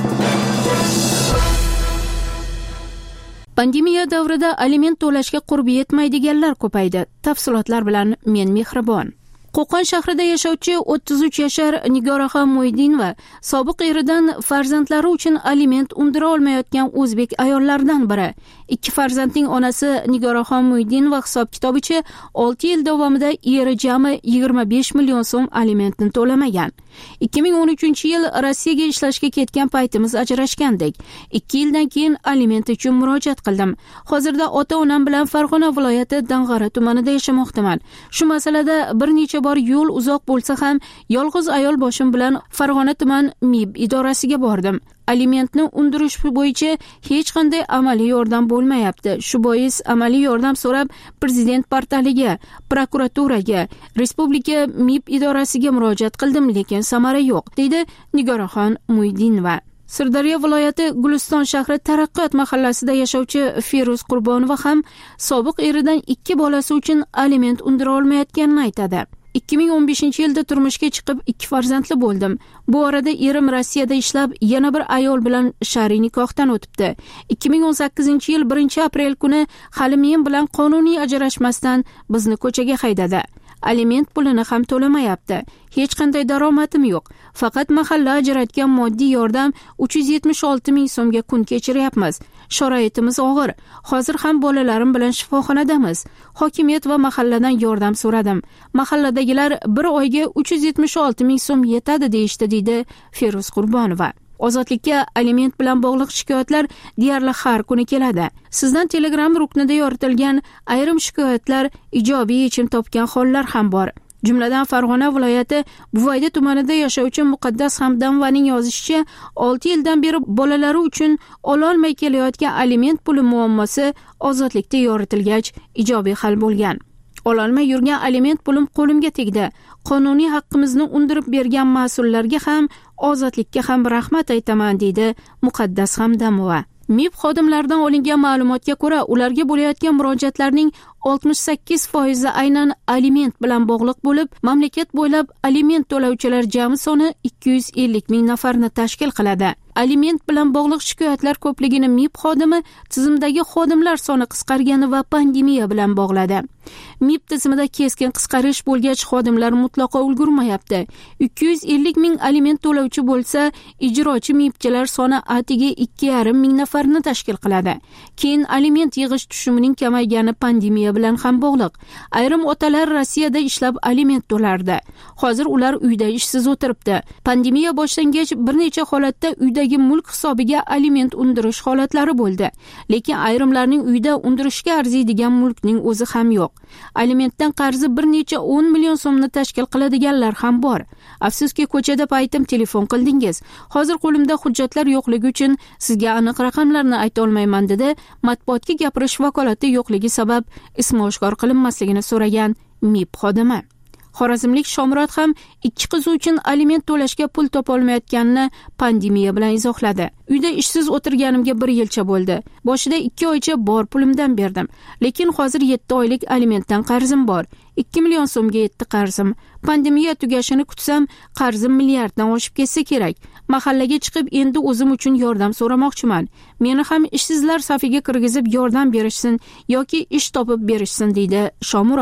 Pandemiya davrida aliment to'lashga qurbi yetmaydiganlar ko'paydi. Tafsilotlar bilan men Mehribon. Qo'qon shahrida yashovchi o'ttiz uch yashar Nigoraxon Muydinova sobiq eridan farzandlari uchun aliment undira olmayotgan o'zbek ayollaridan biri. Ikki farzandning onasi Nigoraxon Muydinova hisob-kitobicha olti yil davomida eri jami yigirma besh million so'm alimentni to'lamagan. ikki ming o'n uchinchi yil Rossiyaga ishlashga ketgan paytimiz ajrashgandik. ikki yildan keyin aliment uchun murojaat qildim. Hozirda ota-onam bilan Farg'ona viloyati Dang'ara tumanida yashamoqdaman. Shu masalada bir necha bor yo'l uzoq bo'lsa ham yolg'iz ayol boshim bilan Farg'ona tuman M I B idorasiga bordim. Alimentni undirish bo'yicha hech qanday amaliy yordam bo'lmayapti. Shu bois amaliy yordam so'rab prezident portaliga, prokuraturaga, respublika M I B idorasiga murojaat qildim, lekin samara yo'q, deydi Nigoraxon Muydinova. Sirdaryo viloyati Guliston shahri Taraqqiyot mahallasida yashovchi Feruz Qurbonova ham sobiq eridan ikki bolasi uchun aliment undira olmayotganini aytadi. ikki ming o'n beshinchi yilda turmushga chiqib ikki farzandli bo'ldim. Bu orada erim Rossiyada ishlab yana bir ayol bilan shar'iy nikohdan o'tibdi. ikki ming o'n sakkizinchi yil birinchi aprel kuni hali men bilan qonuniy ajrashmasdan bizni ko'chaga haydadi. Aliment pulini ham to'lamayapti. Hech qanday daromadim yo'q. Faqat mahalla ajratgan moddiy yordam uch yuz yetmish olti ming so'mga kun kechiryapmiz. Sharoitimiz og'ir. Hozir ham bolalarim bilan shifoxonadamiz. Hokimiyat va mahalladan yordam so'radim. Mahalladagilar bir oyga uch yuz yetmish olti ming so'm yetadi deyishdi, deydi Feruz Qurbonova. Ozodlikka aliment bilan bog'liq shikoyatlar deyarli har kuni keladi. Sizdan Telegram ruknida yoritilgan ayrim shikoyatlar ijobiy yechim topgan hollar ham bor. Jumladan Farg'ona viloyati Buvayda tumanida yashovchi Muqaddas Hamdamovaning yozishicha, olti yildan beri bolalari uchun ololmay kelayotgan aliment puli muammosi ozodlikda yoritilgach ijobiy hal bo'lgan. Ololmay yurgan aliment pulim qo'limga tegdi. Qonuniy haqqimizni undirib bergan mas'ullarga ham, ozodlikka ham rahmat aytaman, deydi Muqaddas Hamdamova. M I B xodimlaridan olingan ma'lumotga ko'ra, ularga bo'layotgan murojaatlarning oltmish sakkiz foizi aynan aliment bilan bog'liq bo'lib, mamlakat bo'ylab aliment to'lovchilar jami soni ikki yuz ellik ming nafarni tashkil qiladi. Aliment bilan bog'liq shikoyatlar ko'pligini M I B xodimi tizimdagi xodimlar soni qisqargani va pandemiya bilan bog'ladi. M I B tizimida keskin qisqarish bo'lgach, xodimlar mutlaqo ulgurmayapti. ikki yuz ellik ming aliment to'lovchi bo'lsa, ijrochi M I Bchilar soni atiga ikki yarim ming nafarni tashkil qiladi. Keyin aliment yig'ish tushumining kamaygani pandemiya bilan ham bog'liq. Ayrim otalar Rossiyada ishlab aliment to'lardi. Hozir ular uyda ishsiz o'tiribdi. Pandemiya boshlangach bir necha holatda uydagi mulk hisobiga aliment undirish holatlari bo'ldi. Lekin ayrimlarning uyda undirishga arziydigan mulkning o'zi ham yo'q. Alimentdan qarzi bir necha o'n million so'mni tashkil qiladiganlar ham bor. Afsuski, ko'chada paytim telefon qildingiz. Hozir qo'limda hujjatlar yo'qligi uchun sizga aniq raqamlarni ayta olmayman, dedi. Matbuotga gapirish vakolati yo'qligi sabab ismi oshkor qilinmasligini so'ragan M I B xodimi. Xorazmlik Shomurod ham ikki qizi uchun aliment to'lashga pul topa olmayotganini pandemiya bilan izohladi. Uyda ishsiz o'tirganimga bir yilcha bo'ldi. Boshida ikki oycha bor pulimdan berdim. Lekin hozir yetti oylik alimentdan qarzim bor. ikki million so'mga yetdi qarzim. Pandemiya tugashini kutsam, qarzim milliarddan oshib ketsa kerak. Mahallaga chiqib endi o'zim uchun yordam so'ramoqchiman. Meni ham ishsizlar safiga kirgizib yordam berishsin yoki ish topib berishsin, deydi Shomurod.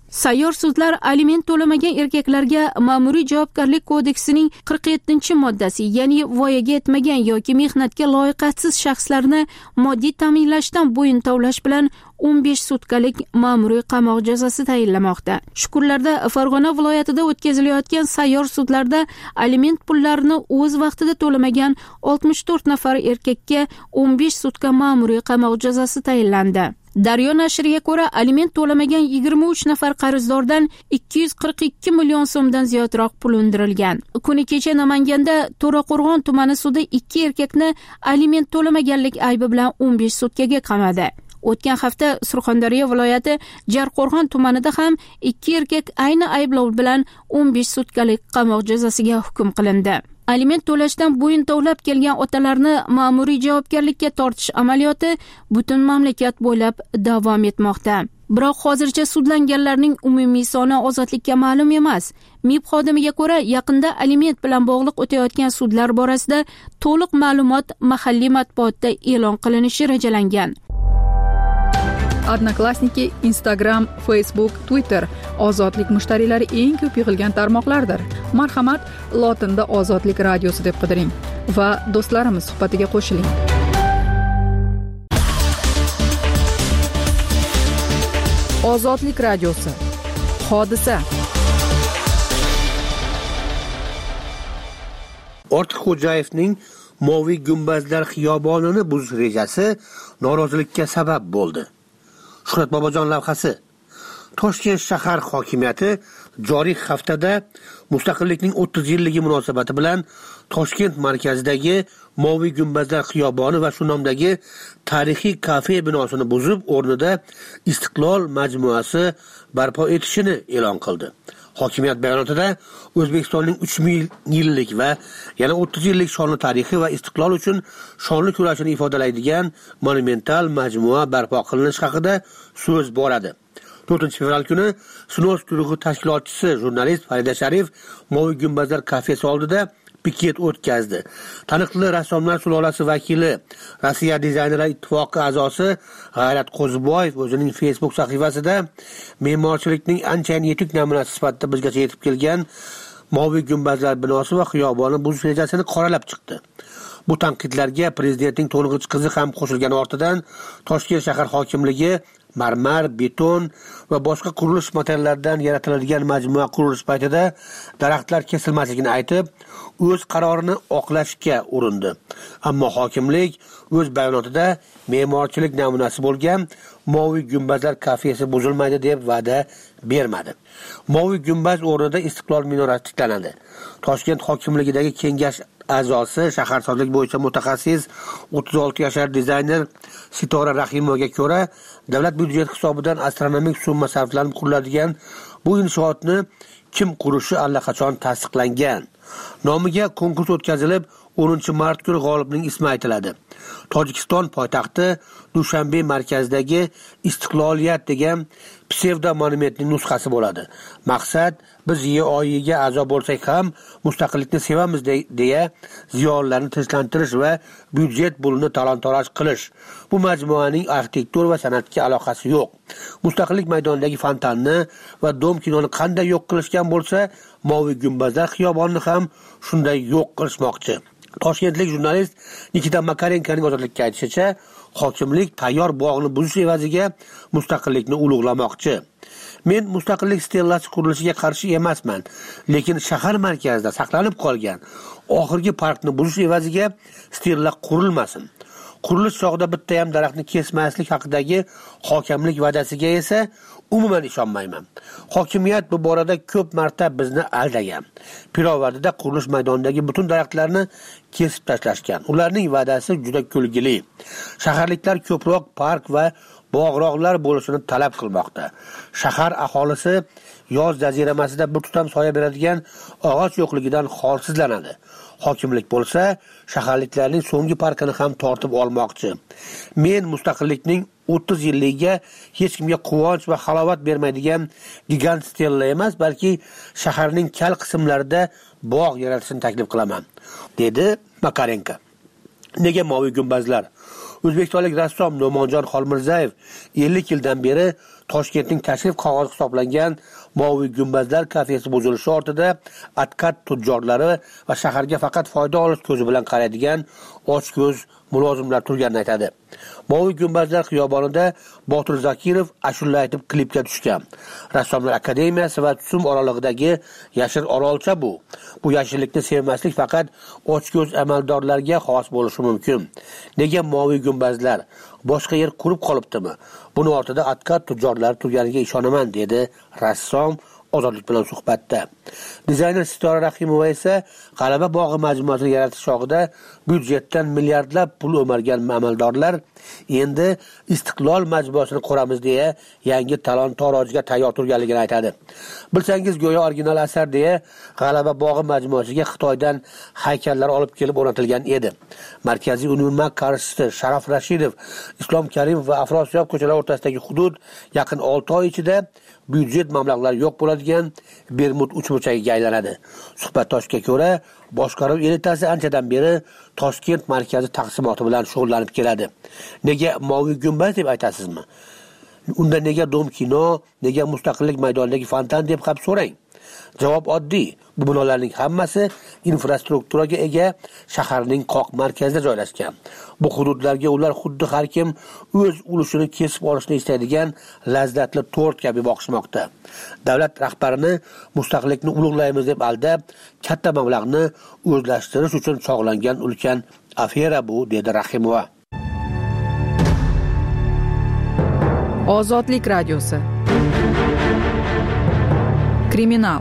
Sayyor sudlar aliment to'lamagan erkaklarga ma'muriy javobgarlik kodeksining qirq yettinchi moddasi, ya'ni voyaga yetmagan yoki mehnatga loyiqatsiz shaxslarni moddiy ta'minlashdan bo'yin tovlash bilan o'n besh sutkalik ma'muriy qamoq jazosi tayinlamoqda. Shukurlarda Farg'ona viloyatida o'tkazilayotgan sayyor sudlarda aliment pullarini o'z vaqtida to'lamagan oltmish to'rt nafar erkakka o'n besh sutka ma'muriy qamoq jazosi tayinlandi. Daryo nashriga ko'ra, aliment to'lamagan yigirma uch nafar qarzdordan ikki yuz qirq ikki million so'mdan ziyodroq pul undirilgan. Kuni kecha Namanganda To'raqo'rg'on tumani sudi ikki erkakni aliment to'lamaganlik aybi bilan o'n besh sutkaga qamadi. O'tgan hafta Surxondaryo viloyati Jarqo'rg'on tumanida ham ikki erkak ayni ayblov bilan o'n besh sutkalik qamoq jazosiga hukm qilindi. Aliment to'lashdan bo'yin tovlab kelgan otalarni ma'muriy javobgarlikka tortish amaliyoti butun mamlakat bo'ylab davom etmoqda. Biroq hozircha sudlanganlarning umumiy soni ozodlikka ma'lum emas. M I B xodimiga ko'ra, yaqinda aliment bilan bog'liq o'tayotgan sudlar borasida to'liq ma'lumot mahalliy matbuotda e'lon qilinishi rejalangan. Odnoklassniki, Instagram, Facebook, Twitter ozodlik mushtariylari eng ko'p yig'ilgan tarmoqlardir. Marhamat, lotinda Ozodlik radiosi deb qidiring va do'stlarimiz suhbatiga qo'shiling. Ozodlik radiosi. Hodisa. Ortiqxo'jayevning Moviy gumbazlar xiyobonini buzish rejasi norozilikka sabab bo'ldi. Shuhrat Bobojon lavhasi. Toshkent shahar hokimiyati joriy haftada mustaqillikning o'ttiz yilligi munosabati bilan Toshkent markazidagi Moviy gumbazlar xiyoboni va shu nomdagi tarixiy kafe binosini buzib, o'rnida Istiqlol majmuasi barpo etishini e'lon qildi. Hokimiyat bayonotida O'zbekistonning uch ming yillik va yana o'ttiz yillik shonli tarixi va istiqlol uchun shonli kurashini ifodalaydigan monumental majmua barpo qilinishi haqida so'z boradi. to'rtinchi fevral kuni Snos guruhi tashkilotchisi jurnalist Farida Sharif Moviy gumbazlar kafesi oldida piket o'tkazdi. Taniqli rassomlar sulolasi vakili, Rossiya dizaynerlar ittifoqi a'zosi G'ayrat Qo'ziboyev o'zining Facebook sahifasida me'morchilikning anchayin yetuk namunasi sifatida bizgacha yetib kelgan Moviy gumbazlar binosi va xiyoboni buzish rejasini qoralab chiqdi. Bu tanqidlarga prezidentning to'ng'ich qizi ham qo'shilgani ortidan Toshkent shahar hokimligi marmar, beton va boshqa qurilish materiallaridan yaratiladigan majmua qurilish paytida daraxtlar kesilmasligini aytib, o'z qarorini oqlashga urindi. Ammo hokimlik o'z bayonotida me'morchilik namunasi bo'lgan Moviy gumbazlar kafesi buzilmaydi deb va'da bermadi. Moviy gumbaz o'rnida Istiqlol minorasi tiklanadi. Toshkent hokimligidagi kengash a'zosi, shaharsozlik bo'yicha mutaxassis o'ttiz olti yashar dizayner Sitora Rahimovga ko'ra, davlat byudjeti hisobidan astronomik summa sarflanib quriladigan bu inshootni kim qurishi allaqachon tasdiqlangan. Nomiga konkurs o'tkazilib, o'ninchi mart kuni g'olibning ismi aytiladi. Tojikiston poytaxti Dushanbe markazidagi Istiqloliyat degan psevdo monumentning nusxasi bo'ladi. Maqsad biz Y O Iga a'zo bo'lsak ham mustaqillikni sevamiz deya ziyolilarni tinchlantirish va byudjet pulini talon-toroj qilish. Bu majmuaning arxitektur va san'atga aloqasi yo'q. Mustaqillik maydonidagi fontanni va dom kinoni qanday yo'q qilishgan bo'lsa, Moviy gumbazlar xiyobonini ham shunday yo'q qilishmoqchi. Toshkentlik jurnalist Nikita Makarenkoning ozodlikka aytishicha, hokimlik tayyor bog'ni buzish evaziga mustaqillikni ulug'lamoqchi. Men mustaqillik stellasi qurilishiga qarshi emasman, lekin shahar markazida saqlanib qolgan oxirgi parkni buzish evaziga stella qurilmasin. Qurilish chog'ida bitta ham daraxtni kesmaslik haqidagi hokimlik va'dasiga esa umuman ishonmayman. Hokimiyat bu borada ko'p marta bizni aldagan. Pirovardida qurilish maydonidagi butun daraxtlarni kesib tashlashgan. Ularning va'dasi juda kulgili. Shaharliklar ko'proq park va bog'roqlar bo'lishini talab qilmoqda. Shahar aholisi yoz jaziramasida bir tutam soya beradigan og'och yo'qligidan holsizlanadi. Hokimlik bo'lsa, shaharliklarning so'nggi parkini ham tortib olmoqchi. Men mustaqillikning o'ttiz yilligiga hech kimga quvonch va halovat bermaydigan gigant stella emas, balki shaharning kal qismlarida bog' yaratishni taklif qilaman, dedi Makarenko. Nega Moviy gumbazlar? O'zbekistonlik rassom No'monjon Xolmirzayev ellik yildan beri Toshkentning tashrif qog'ozi hisoblangan Moviy gumbazlar kafesi buzilishi ortida atkat tujjorlari va shaharga faqat foyda olish ko'zi bilan qaraydigan ochko'z mulozimlar turganini aytadi. Moviy gumbazlar xiyobonida Botir Zakirov ashula aytib klipga tushgan. Rassomlar akademiyasi va Tusum oralig'idagi yashil orolcha bu. Bu yashillikni sevmaslik faqat ochko'z amaldorlarga xos bo'lishi mumkin. Nega Moviy gumbazlar boshqa yer qurib qolibdimi? Buni ortida atkat tujjorlar turganiga ishonaman, dedi rassom Ozodlik bilan suhbatda. Dizayner Sitora Rahimova esa G'alaba bog'i majmuasini yaratish chog'ida byudjetdan milliardlab pul o'margan amaldorlar endi Istiqlol majmuasini quramiz deya yangi talon-torojga tayyor turganligini aytadi. Bilsangiz go'yo original asar deya G'alaba bog'i majmuasiga Xitoydan haykallar olib kelib o'rnatilgan edi. Markaziy Union qarshisi Sharof Rashidov, Islom Karimov va Afrosiyob ko'chalari o'rtasidagi hudud yaqin olti oy ichida byudjet mablag'lari yo'q bo'ladigan Bermud uchburchagiga aylanadi. Suhbatdoshga ko'ra, boshqaruv elitasi anchadan beri Toshkent markazi taqsimoti bilan shug'ullanib keladi. Nega Moviy gumbaz deb aytasizmi? Unda nega Dom kino, nega Mustaqillik maydonidagi fontan deb ham so'rang. Javob oddiy. Bu binolarning hammasi infrastrukturaga ega shaharning qoq markazida joylashgan. Bu hududlarga ular xuddi har kim o'z ulushini kesib olishni istaydigan lazzatli tort kabi boqishmoqda. Davlat rahbarini mustaqillikni ulug'laymiz deb aldab, katta mablag'ni o'zlashtirish uchun chog'langan ulkan afera bu, dedi Rahimova. Ozodlik radiosi. Kriminal.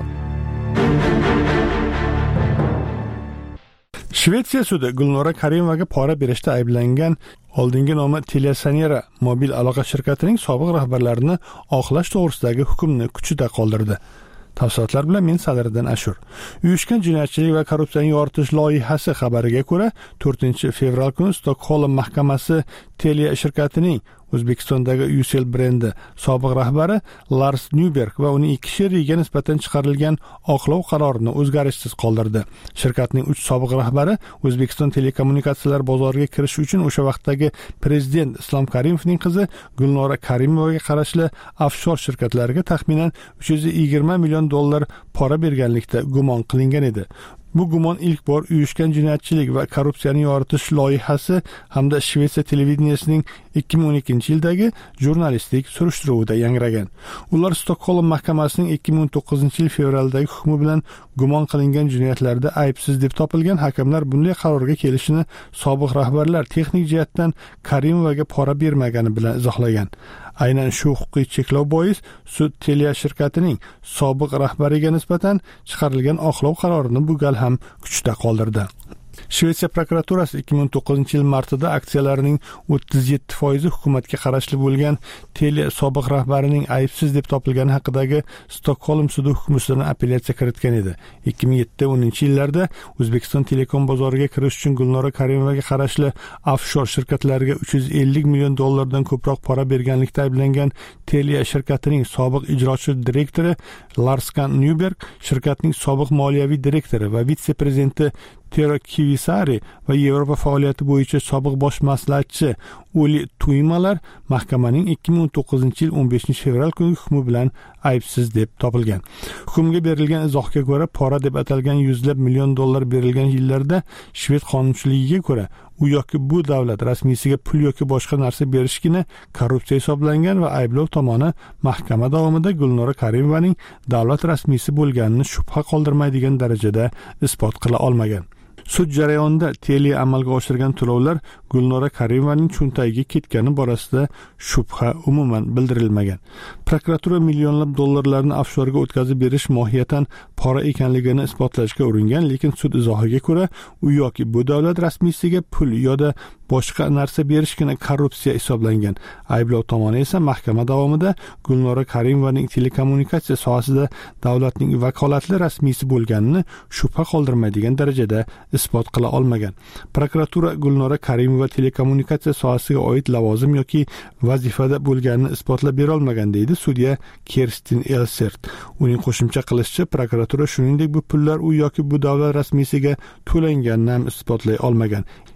Shvetsiya sudi Gulnora Karimovaga pora berishda ayblangan oldingi nomi Telesanera mobil aloqa shirkatining sobiq rahbarlarini oqlash to'g'risidagi hukmni kuchida qoldirdi. Tafsilotlar bilan men Sadriddin Ashur. Uyushgan jinoyatchilik va korrupsiyani yoritish loyihasi xabariga ko'ra, to'rtinchi fevral kuni Stockholm mahkamasi Telia shirkatining O'zbekistondagi Ucell brendi sobiq rahbari Lars Nyberg va uning ikki sherigiga nisbatan chiqarilgan oqlov qarorini o'zgarishsiz qoldirdi. Shirkatning uch sobiq rahbari O'zbekiston telekommunikatsiyalar bozoriga kirish uchun o'sha vaqtdagi prezident Islom Karimovning qizi Gulnora Karimovaga qarashli offshor shirkatlarga taxminan uch yuz yigirma million dollar pora berganlikda gumon qilingan edi. Bu gumon ilk bor uyushgan jinoyatchilik va korrupsiyani yoritish loyihasi hamda Shvetsiya televideniyasining ikki ming o'n ikkinchi yildagi jurnalistik surishtiruvida yangragan. Ular Stockholm mahkamasining ikki ming o'n to'qqizinchi yil fevraldagi hukmi bilan gumon qilingan jinoyatlarda aybsiz deb topilgan hakamlar bunday qarorga kelishini sobiq rahbarlar texnik jihatdan Karimovaga pora bermagani bilan izohlagan. Aynan shu huquqiy cheklov bois sud Telia shirkatining sobiq rahbariga nisbatan chiqarilgan oqlov qarorini bu gal ham kuchda qoldirdi. Shvetsiya prokuraturasi ikki ming o'n to'qqizinchi yil martida aksiyalarining o'ttiz yetti foizi hukumatga qarashli bo'lgan Telia sobiq rahbarining aybsiz deb topilgani haqidagi Stockholm sudi hukmi ustidan apellyatsiya kiritgan edi. ikki ming yetti o'ninchi yillarda O'zbekiston telekom bozoriga kirish uchun Gulnora Karimovaga qarashli offshor shirkatlarga uch yuz ellik million dollardan ko'proq pora berganlikda ayblangan Telia shirkatining sobiq ijrochi direktori Larskan Nyberg, shirkatning sobiq moliyaviy direktori va vitse-prezidenti Tero Kivisari va Yevropa faoliyati bo'yicha sobiq bosh maslahatchi Uli Tuymalar mahkamaning ikki ming o'n to'qqizinchi yil o'n beshinchi fevral kungi hukmi bilan aybsiz deb topilgan. Hukmga berilgan izohga ko'ra, pora deb atalgan yuzlab million dollar berilgan yillarda Shved qonunchiligiga ko'ra u yoki bu davlat rasmiysiga pul yoki boshqa narsa berishgina korrupsiya hisoblangan va ayblov tomoni mahkama davomida Gulnora Karimovaning davlat rasmiysi bo'lganini shubha qoldirmaydigan darajada isbot qila olmagan. Sud jarayonida Telia amalga oshirgan to'lovlar Gulnora Karimovaning cho'ntagiga ketgani borasida shubha umuman bildirilmagan. Prokuratura millionlab dollarlarni offshorga o'tkazib berish mohiyatan pora ekanligini isbotlashga uringan, lekin sud izohiga ko'ra, u yoki bu davlat rasmiysiga pul yoda boshqa narsa berishgina korrupsiya hisoblangan. Ayblov tomoni esa mahkama davomida Gulnora Karimovaning telekommunikatsiya sohasida davlatning vakolatli rasmiysi bo'lganini shubha qoldirmaydigan darajada isbot qila olmagan. Prokuratura Gulnora Karimova telekommunikatsiya sohasiga oid lavozim yoki vazifada bo'lganini isbotlab bera olmagan, deydi sudya Kerstin Elsert. Uning qo'shimcha qilishicha, prokuratura shuningdek bu pullar u yoki bu davlat rasmiysiga to'langanini ham isbotlay olmagan.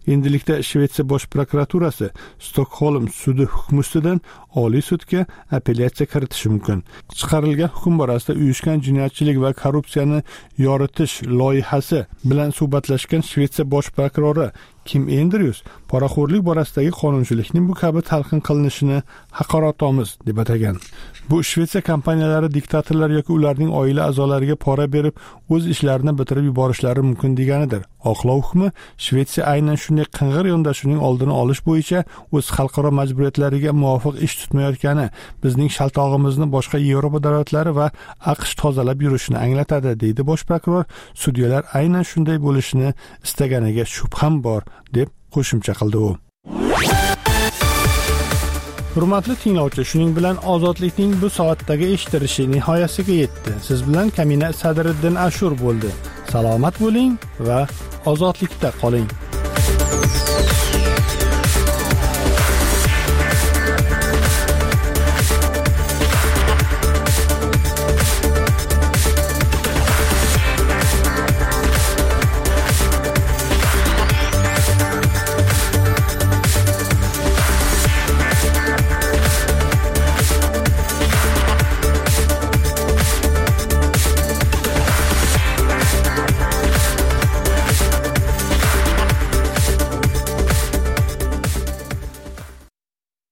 endilikda Shvetsiya bosh prokuraturasi Stokholm sudi hukmi ustidan Oliy sudga apellyatsiya kiritishi mumkin. Chiqarilgan hukm borasida uyushgan jinoyatchilik va korrupsiyani yoritish loyihasi bilan suhbatlashgan Shvetsiya bosh prokurori Kim Andrews poraxo'rlik borasidagi qonunchilikning bu kabi talqin qilinishini haqoratomuz deb atagan. Bu Shvetsiya kompaniyalari diktatorlar yoki ularning oila a'zolariga pora berib o'z ishlarini bitirib yuborishlari mumkin deganidir. Oqlov hukmi Shvetsiya aynan shunday qing'ir yondashuvning oldini olish bo'yicha o'z xalqaro majburiyatlariga muvofiq ish tutmayotgani, bizning shaltog'imizni boshqa Yevropa davlatlari va AQSh tozalab yurishini anglatadi, deydi bosh prokuror. Sudyalar aynan shunday bo'lishini istaganiga shubham bor, deb qo'shimcha qildi u. Hurmatli tinglovchi, shuning bilan ozodlikning bu soatdagi eshittirishi nihoyasiga yetdi. Siz bilan Kamina Sadriddin Ashur bo'ldi. Salomat bo'ling va ozodlikda qoling.